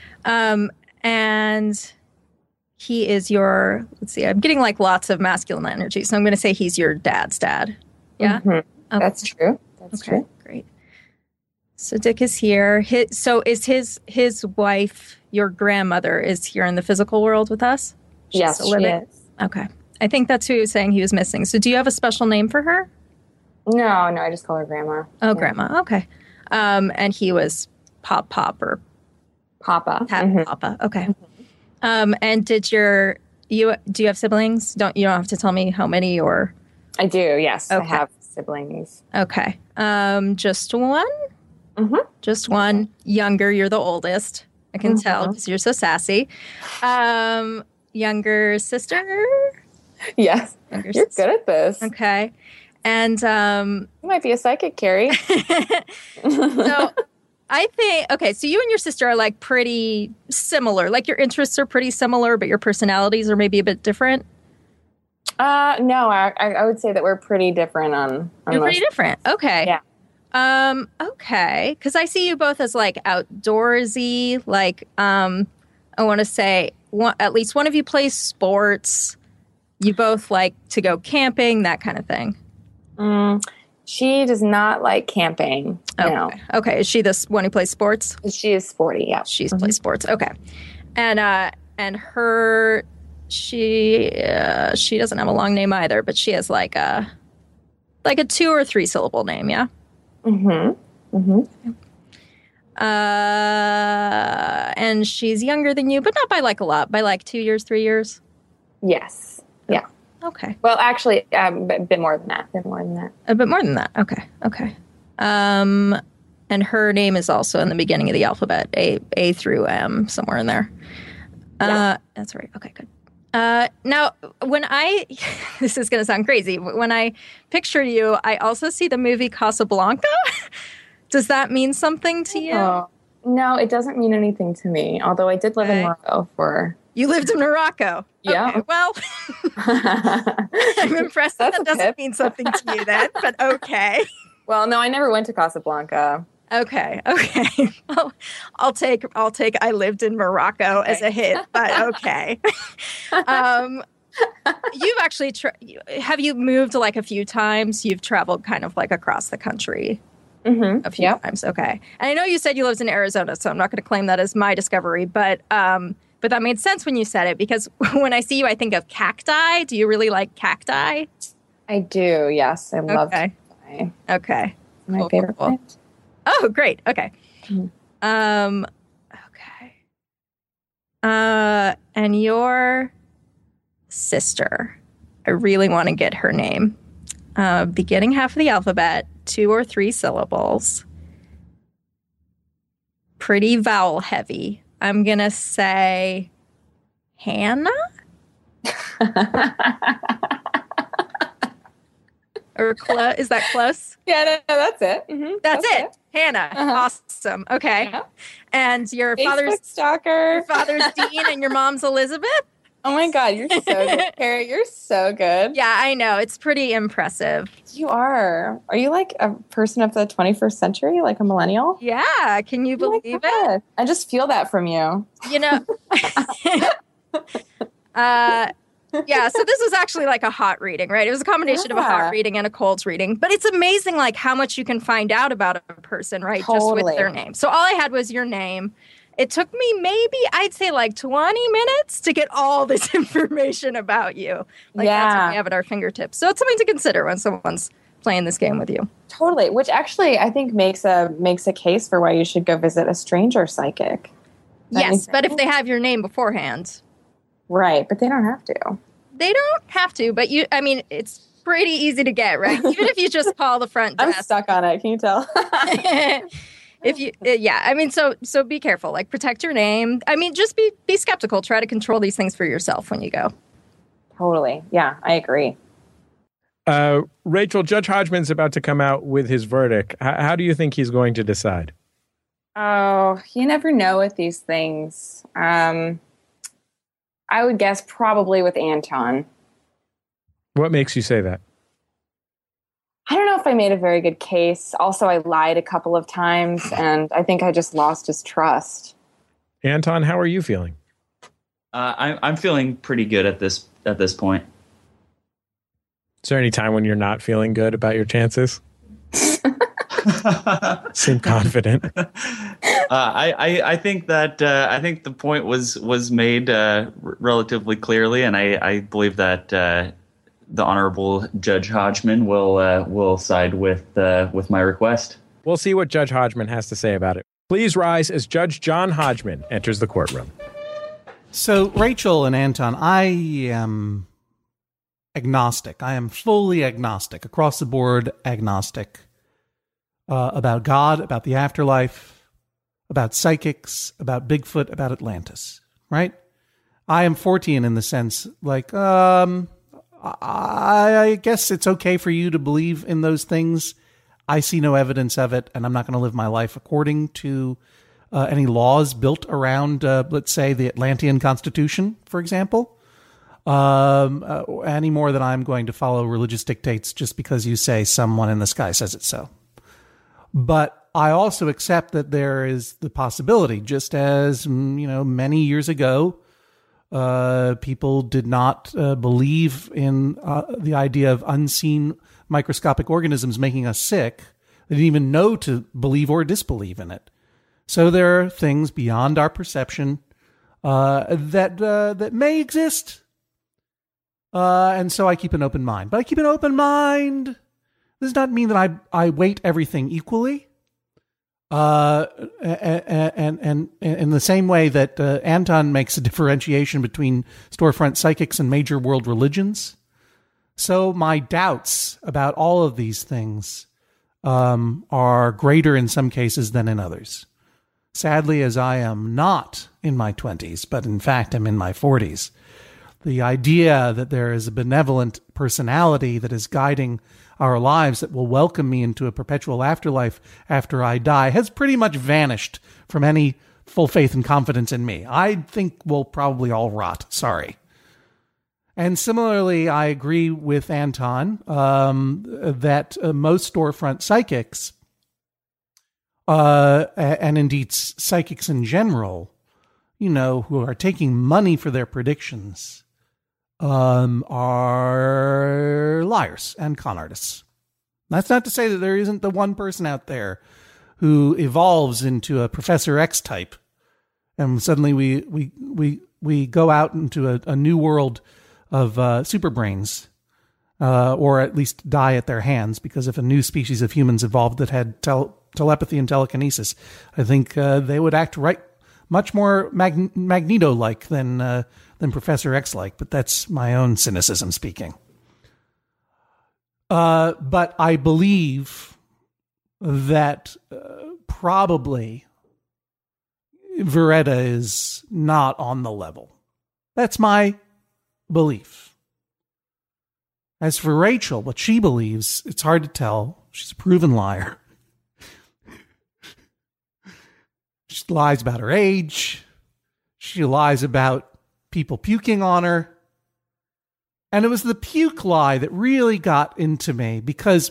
And he is your, let's see, I'm getting like lots of masculine energy, so I'm going to say he's your dad's dad. Yeah? Okay. That's true. That's true. Great. So Dick is here. So is his wife, your grandmother, is here in the physical world with us? Yes, she is. Okay. I think that's who he was saying he was missing. So do you have a special name for her? No, I just call her Grandma. Oh, Grandma. Okay. And he was Pop or Papa. Papa. Okay. And do you have siblings? You don't have to tell me how many or. I do. Yes, okay. I have siblings. Okay. Just one. Just one. Younger. You're the oldest. I can tell because you're so sassy. Younger sister. Yes, you're sister. Good at this. Okay. And you might be a psychic, Carrie. So I think, okay, so you and your sister are like pretty similar. Like your interests are pretty similar, but your personalities are maybe a bit different. No, I would say that we're pretty different on You're pretty different. Okay. Yeah. Okay. Because I see you both as like outdoorsy, like I want to say at least one of you plays sports. You both like to go camping, that kind of thing. She does not like camping. Okay. No. Okay. Is she the one who plays sports? She is sporty. Yeah. She's plays sports. Okay. And her, she doesn't have a long name either, but she has like a 2 or 3 syllable name. Yeah. And she's younger than you, but not by like a lot. By like 2 years, 3 years. Yes. Yeah. Okay. Well, actually, a bit more than that. A bit more than that. Okay. And her name is also in the beginning of the alphabet, A through M, somewhere in there. That's right. Okay, good. Now, this is going to sound crazy, but when I picture you, I also see the movie Casablanca. Does that mean something to you? Oh, no, it doesn't mean anything to me, although I did live in Morocco for... You lived in Morocco? Yeah. Okay, well, I'm impressed that doesn't mean something to you then, but okay. Well, no, I never went to Casablanca. Okay. Well, I'll take I lived in Morocco as a hit, but okay. You've actually have you moved like a few times? You've traveled kind of like across the country a few times. Okay. And I know you said you lived in Arizona, so I'm not going to claim that as my discovery, but that made sense when you said it, because when I see you, I think of cacti. Do you really like cacti? I do, yes. I love cacti. Okay. My favorite plant. Oh, great. Okay. Okay. And your sister, I really want to get her name. Beginning half of the alphabet, 2 or 3 syllables. Pretty vowel heavy. I'm going to say Hannah? Or is that close? Yeah, no, that's it. Mm-hmm. That's it. Hannah. Awesome. Okay. Yeah. And your Facebook stalker. Your father's Dean and your mom's Elizabeth? Oh my God, you're so good, Carrie. You're so good. Yeah, I know. It's pretty impressive. You are. Are you like a person of the 21st century, like a millennial? Yeah. Can you believe it? I just feel that from you. You know. Yeah, so this was actually like a hot reading, right? It was a combination of a hot reading and a cold reading. But it's amazing like how much you can find out about a person, right? Totally. Just with their name. So all I had was your name. It took me maybe, I'd say like 20 minutes to get all this information about you. Like that's what we have at our fingertips. So it's something to consider when someone's playing this game with you. Totally. Which actually I think makes a case for why you should go visit a stranger psychic. Yes, but if they have your name beforehand. Right, but they don't have to. They don't have to, but it's pretty easy to get, right? Even if you just call the front desk. I'm stuck on it. Can you tell? If you, so be careful. Like, protect your name. Just be skeptical. Try to control these things for yourself when you go. Totally. Yeah, I agree. Rachel, Judge Hodgman's about to come out with his verdict. How do you think he's going to decide? Oh, you never know with these things. I would guess probably with Anton. What makes you say that? I don't know if I made a very good case. Also, I lied a couple of times, and I think I just lost his trust. Anton, how are you feeling? I'm feeling pretty good at this point. Is there any time when you're not feeling good about your chances? Seem confident. I think that I think the point was made relatively clearly, and I believe that the Honorable Judge Hodgman will side with my request. We'll see what Judge Hodgman has to say about it. Please rise as Judge John Hodgman enters the courtroom. So, Rachel and Anton, I am agnostic. I am fully agnostic, across the board agnostic, about God, about the afterlife, about psychics, about Bigfoot, about Atlantis, right? I am Fortean in the sense, like, I guess it's okay for you to believe in those things. I see no evidence of it, and I'm not going to live my life according to any laws built around, let's say, the Atlantean Constitution, for example, any more than I'm going to follow religious dictates just because you say someone in the sky says it so. But I also accept that there is the possibility, just as, many years ago, people did not believe in the idea of unseen microscopic organisms making us sick. They didn't even know to believe or disbelieve in it. So there are things beyond our perception that may exist. And so I keep an open mind. But I keep an open mind. This does not mean that I weight everything equally. And in the same way that Anton makes a differentiation between storefront psychics and major world religions, so my doubts about all of these things are greater in some cases than in others. Sadly, as I am not in my 20s, but in fact am in my 40s, the idea that there is a benevolent personality that is guiding our lives that will welcome me into a perpetual afterlife after I die has pretty much vanished from any full faith and confidence in me. I think we'll probably all rot. Sorry. And similarly, I agree with Anton that most storefront psychics, and indeed psychics in general, who are taking money for their predictions, are liars and con artists. That's not to say that there isn't the one person out there who evolves into a Professor X type, and suddenly we go out into a new world of super brains, or at least die at their hands, because if a new species of humans evolved that had telepathy and telekinesis, I think they would act much more Magneto-like than Professor X-like, but that's my own cynicism speaking. But I believe that probably Veretta is not on the level. That's my belief. As for Rachel, what she believes, it's hard to tell. She's a proven liar. She lies about her age. She lies about people puking on her. And it was the puke lie that really got into me, because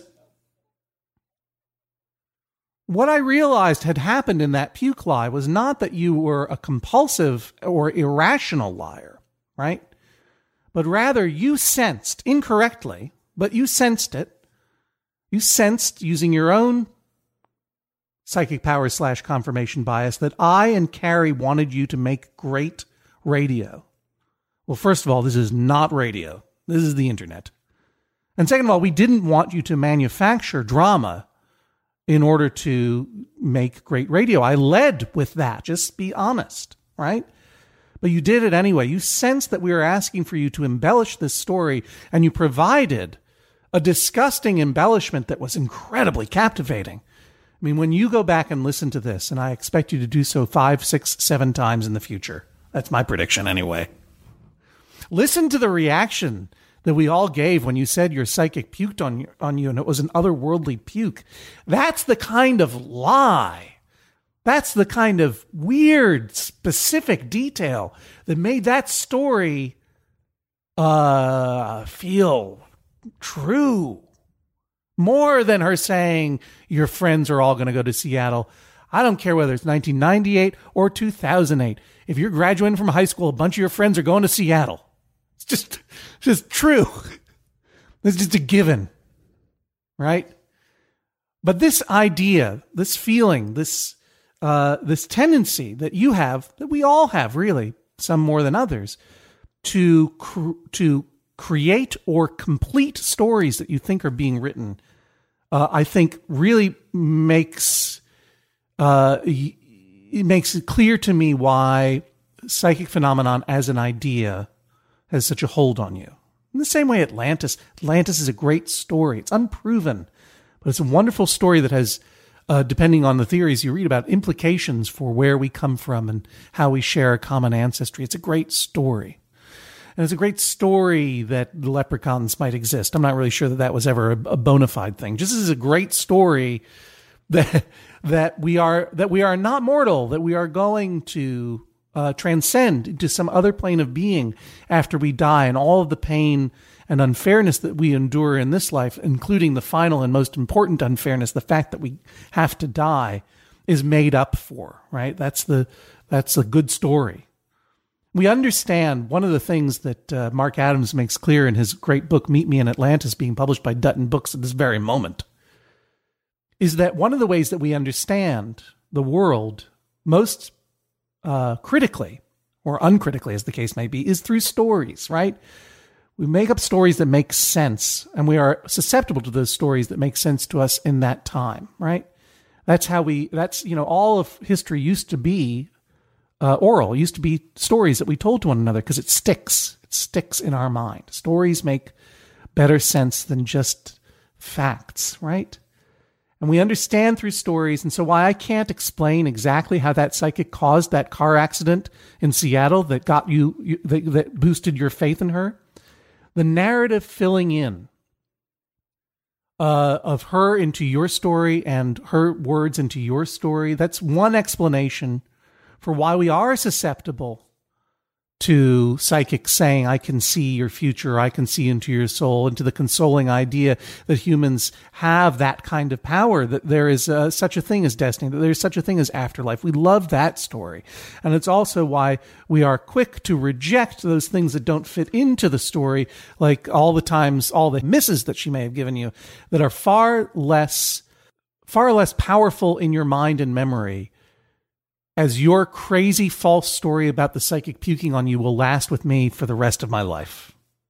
what I realized had happened in that puke lie was not that you were a compulsive or irrational liar, right? But rather you sensed, incorrectly, but you sensed it. You sensed, using your own psychic powers / confirmation bias, that I and Carrie wanted you to make great radio. Well, first of all, this is not radio. This is the internet. And second of all, we didn't want you to manufacture drama in order to make great radio. I led with that. Just be honest, right? But you did it anyway. You sensed that we were asking for you to embellish this story, and you provided a disgusting embellishment that was incredibly captivating. I mean, when you go back and listen to this, and I expect you to do so 5, 6, 7 times in the future. That's my prediction anyway. Listen to the reaction that we all gave when you said your psychic puked on you and it was an otherworldly puke. That's the kind of lie. That's the kind of weird, specific detail that made that story feel true. More than her saying your friends are all going to go to Seattle. I don't care whether it's 1998 or 2008. If you're graduating from high school, a bunch of your friends are going to Seattle. It's just true. It's just a given, right? But this idea, this feeling, this tendency that you have, that we all have, really, some more than others, to create or complete stories that you think are being written, I think really makes it clear to me why psychic phenomenon as an idea has such a hold on you. In the same way Atlantis is a great story. It's unproven, but it's a wonderful story that has, depending on the theories you read about, implications for where we come from and how we share a common ancestry. It's a great story. And it's a great story that the leprechauns might exist. I'm not really sure that was ever a bona fide thing. Just as a great story that we are not mortal, that we are going to transcend into some other plane of being after we die, and all of the pain and unfairness that we endure in this life, including the final and most important unfairness, the fact that we have to die, is made up for, right? That's a good story. We understand one of the things that Mark Adams makes clear in his great book, Meet Me in Atlantis, being published by Dutton Books at this very moment, is that one of the ways that we understand the world most critically, or uncritically as the case may be, is through stories, right? We make up stories that make sense, and we are susceptible to those stories that make sense to us in that time, right? All of history used to be oral, used to be stories that we told to one another because it sticks. It sticks in our mind. Stories make better sense than just facts, right? And we understand through stories. And so why I can't explain exactly how that psychic caused that car accident in Seattle that got that boosted your faith in her, the narrative filling in of her into your story and her words into your story, that's one explanation for why we are susceptible to psychics saying, I can see your future, I can see into your soul, and to the consoling idea that humans have that kind of power, that there is such a thing as destiny, that there's such a thing as afterlife. We love that story. And it's also why we are quick to reject those things that don't fit into the story, like all the misses that she may have given you, that are far less powerful in your mind and memory, as your crazy false story about the psychic puking on you will last with me for the rest of my life.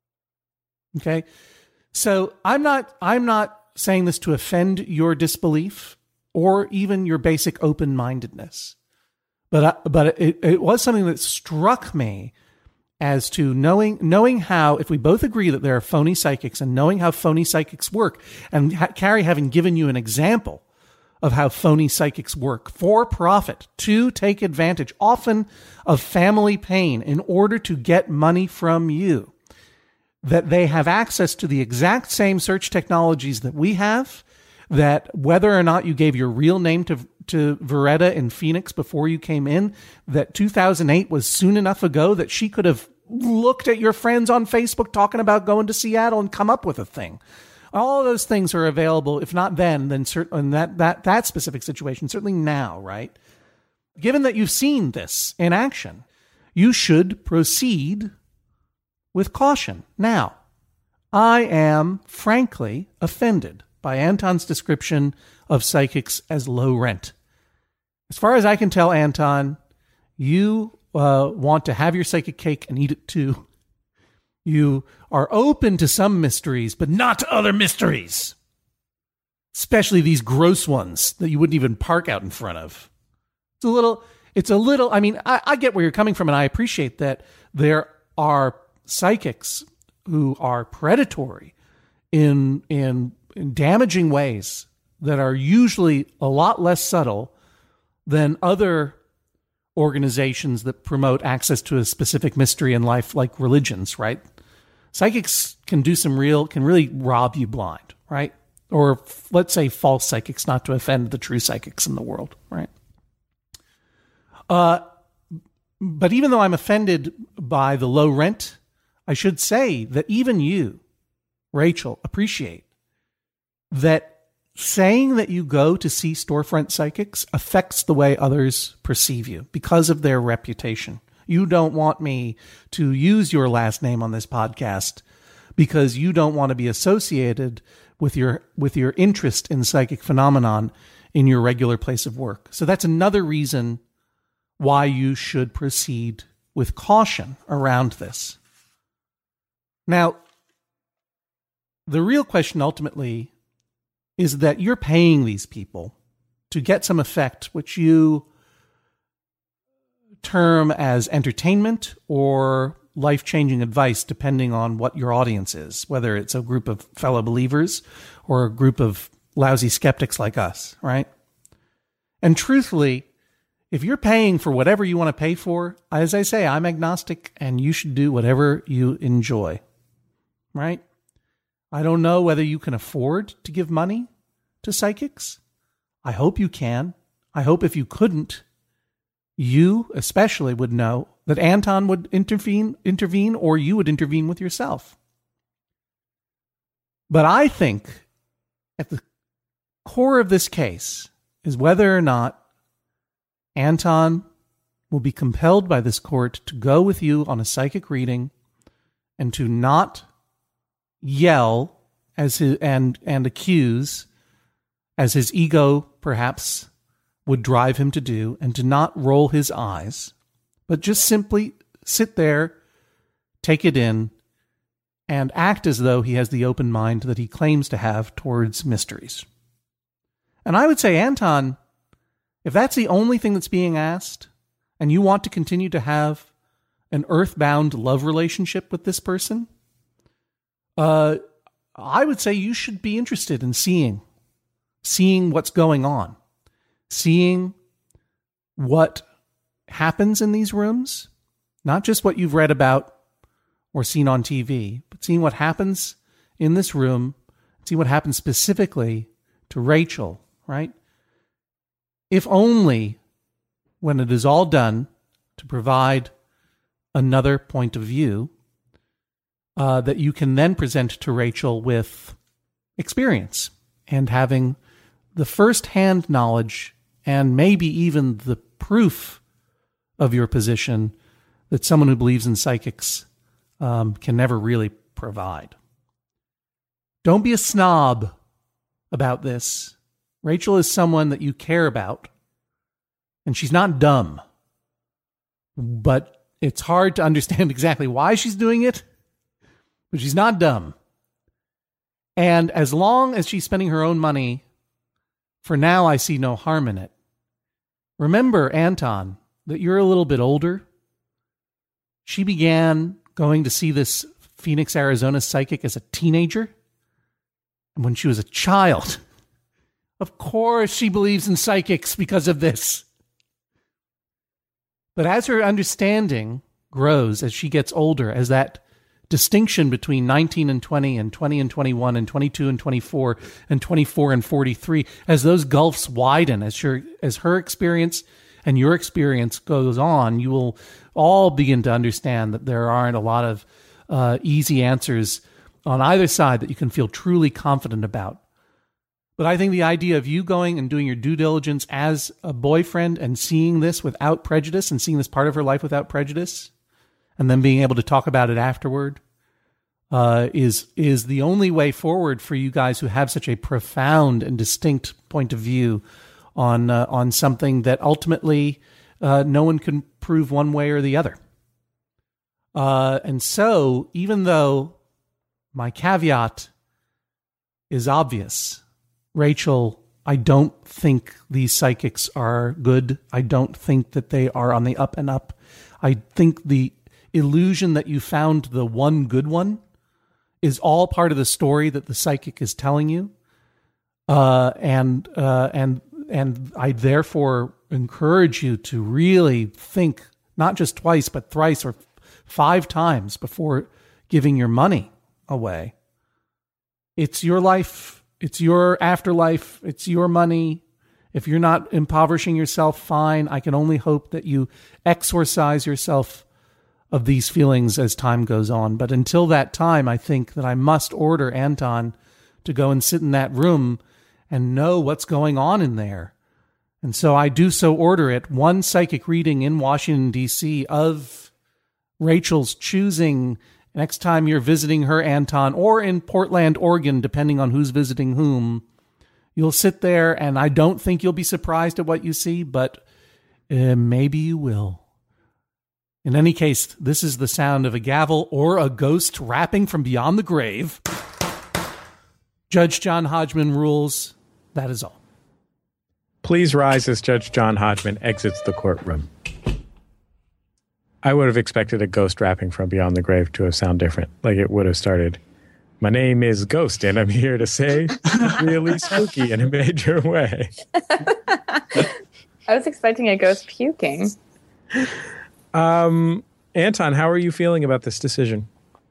Okay? So I'm not saying this to offend your disbelief or even your basic open-mindedness. But it was something that struck me as to knowing how, if we both agree that there are phony psychics, and knowing how phony psychics work, and Carrie having given you an example of how phony psychics work for profit, to take advantage often of family pain in order to get money from you, that they have access to the exact same search technologies that we have, that whether or not you gave your real name to Veretta in Phoenix before you came in, that 2008 was soon enough ago that she could have looked at your friends on Facebook talking about going to Seattle and come up with a thing. All of those things are available, if not then in that specific situation, certainly now, right? Given that you've seen this in action, you should proceed with caution. Now, I am frankly offended by Anton's description of psychics as low rent. As far as I can tell, Anton, you want to have your psychic cake and eat it too. You are open to some mysteries, but not to other mysteries. Especially these gross ones that you wouldn't even park out in front of. It's a little, I mean, I get where you're coming from, and I appreciate that there are psychics who are predatory in damaging ways that are usually a lot less subtle than other organizations that promote access to a specific mystery in life, like religions, right? Psychics can really rob you blind, right? Or let's say false psychics, not to offend the true psychics in the world, right? But even though I'm offended by the low rent, I should say that even you, Rachel, appreciate that saying that you go to see storefront psychics affects the way others perceive you because of their reputation. You don't want me to use your last name on this podcast because you don't want to be associated with your interest in psychic phenomenon in your regular place of work. So that's another reason why you should proceed with caution around this. Now, The real question ultimately is that you're paying these people to get some effect, which you term as entertainment or life-changing advice, depending on what your audience is, whether it's a group of fellow believers or a group of lousy skeptics like us, right? And truthfully, if you're paying for whatever you want to pay for, as I say, I'm agnostic and you should do whatever you enjoy, right? I don't know whether you can afford to give money to psychics. I hope you can. I hope if you couldn't, you especially would know that Anton would intervene, or you would intervene with yourself. But I think at the core of this case is whether or not Anton will be compelled by this court to go with you on a psychic reading and to not yell and accuse, as his ego perhaps would drive him to do, and to not roll his eyes, but just simply sit there, take it in, and act as though he has the open mind that he claims to have towards mysteries. And I would say, Anton, if that's the only thing that's being asked, and you want to continue to have an earthbound love relationship with this person, I would say you should be interested in seeing what's going on, seeing what happens in these rooms, not just what you've read about or seen on TV, but seeing what happens in this room, see what happens specifically to Rachel, right? If only, when it is all done, to provide another point of view that you can then present to Rachel with experience and having the first-hand knowledge and maybe even the proof of your position that someone who believes in psychics can never really provide. Don't be a snob about this. Rachel is someone that you care about, and she's not dumb. But it's hard to understand exactly why she's doing it, but she's not dumb. And as long as she's spending her own money, for now I see no harm in it. Remember, Anton, that you're a little bit older. She began going to see this Phoenix, Arizona psychic as a teenager. And when she was a child, of course she believes in psychics because of this. But as her understanding grows, as she gets older, as that distinction between 19 and 20 and 20 and 21 and 22 and 24 and 24 and 43, as those gulfs widen, as her experience and your experience goes on, you will all begin to understand that there aren't a lot of easy answers on either side that you can feel truly confident about. But I think the idea of you going and doing your due diligence as a boyfriend and seeing this without prejudice and seeing this part of her life without prejudice, and then being able to talk about it afterward, is the only way forward for you guys who have such a profound and distinct point of view on something that ultimately no one can prove one way or the other. And so, even though my caveat is obvious, Rachel, I don't think these psychics are good. I don't think that they are on the up and up. I think the illusion that you found the one good one is all part of the story that the psychic is telling you. And I therefore encourage you to really think not just twice, but thrice or 5 times before giving your money away. It's your life. It's your afterlife. It's your money. If you're not impoverishing yourself, fine. I can only hope that you exorcise yourself of these feelings as time goes on. But until that time, I think that I must order Anton to go and sit in that room and know what's going on in there. And so I do so order it. One psychic reading in Washington, D.C. of Rachel's choosing next time you're visiting her, Anton, or in Portland, Oregon, depending on who's visiting whom. You'll sit there, and I don't think you'll be surprised at what you see, but maybe you will. In any case, this is the sound of a gavel or a ghost rapping from beyond the grave. Judge John Hodgman rules. That is all. Please rise as Judge John Hodgman exits the courtroom. I would have expected a ghost rapping from beyond the grave to have sound different. Like it would have started, "My name is Ghost, and I'm here to say really spooky in a major way." I was expecting a ghost puking. Anton, how are you feeling about this decision?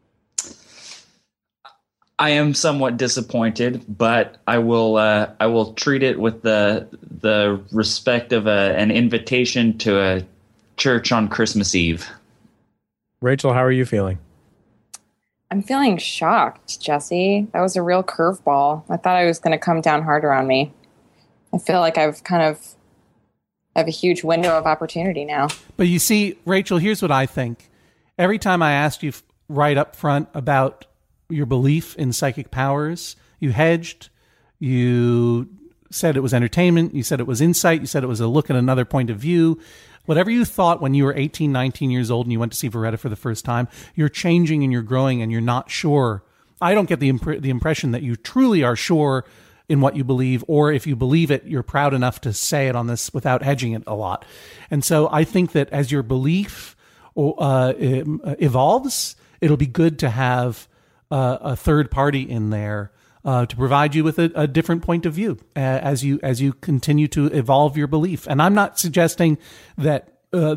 I am somewhat disappointed, but I will treat it with the respect of an invitation to a church on Christmas Eve. Rachel, how are you feeling? I'm feeling shocked, Jesse. That was a real curveball. I thought I was going to come down hard around me. I feel like I have a huge window of opportunity now. But you see, Rachel, here's what I think. Every time I asked you right up front about your belief in psychic powers, you hedged, you said it was entertainment, you said it was insight, you said it was a look at another point of view. Whatever you thought when you were 18, 19 years old and you went to see Veretta for the first time, you're changing and you're growing and you're not sure. I don't get the impression that you truly are sure in what you believe, or if you believe it, you're proud enough to say it on this without hedging it a lot. And so I think that as your belief evolves, it'll be good to have a third party in there to provide you with a different point of view as you continue to evolve your belief. And I'm not suggesting that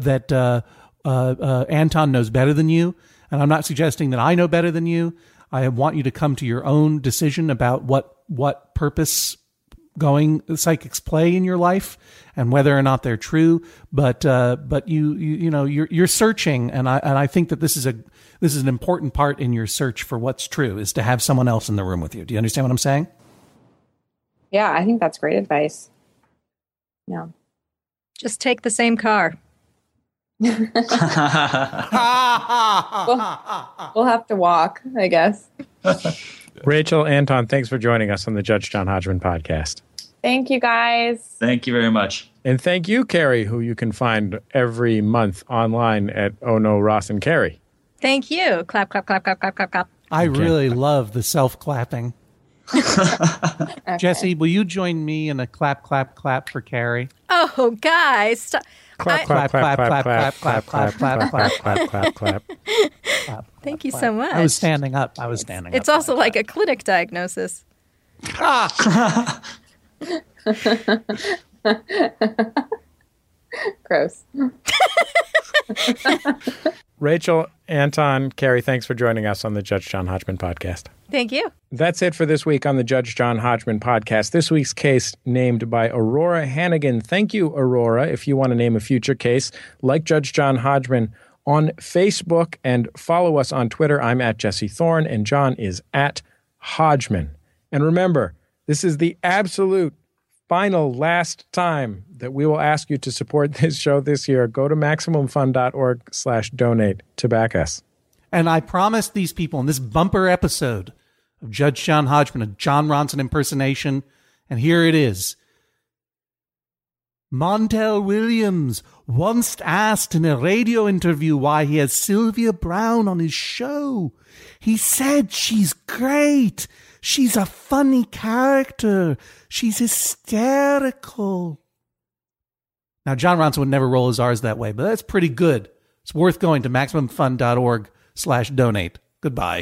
Anton knows better than you, and I'm not suggesting that I know better than you. I want you to come to your own decision about what purpose going psychics play in your life and whether or not they're true. But you're searching, and I think that this is an important part in your search for what's true, is to have someone else in the room with you. Do you understand what I'm saying? Yeah, I think that's great advice. Yeah. Just take the same car. We'll have to walk, I guess. Rachel, Anton, thanks for joining us on the Judge John Hodgman podcast. Thank you, guys. Thank you very much. And thank you, Carrie, who you can find every month online at Oh No, Ross and Carrie. Thank you. Clap, clap, clap, clap, clap, clap, clap. I really love the self-clapping. Okay. Jesse, will you join me in a clap, clap, clap for Carrie? Oh, guys. Stop. Clap, clap, clap, clap, clap, clap, clap, clap, clap, clap, clap. Thank you so much. I was standing up. It's also like a clinic diagnosis. Gross. Rachel, Anton, Carrie, thanks for joining us on the Judge John Hodgman podcast. Thank you. That's it for this week on the Judge John Hodgman podcast. This week's case named by Aurora Hannigan. Thank you, Aurora. If you want to name a future case, like Judge John Hodgman on Facebook and follow us on Twitter. I'm at Jesse Thorne and John is at Hodgman. And remember, this is the absolute final last time that we will ask you to support this show this year. Go to MaximumFun.org/donate to back us. And I promised these people in this bumper episode of Judge John Hodgman a John Ronson impersonation, and here it is. Montel Williams once asked in a radio interview why he has Sylvia Browne on his show. He said she's great. She's a funny character. She's hysterical. Now, John Ronson would never roll his R's that way, but that's pretty good. It's worth going to MaximumFun.org/donate. Goodbye.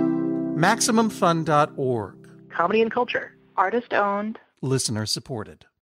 MaximumFun.org. Comedy and culture. Artist owned. Listener supported.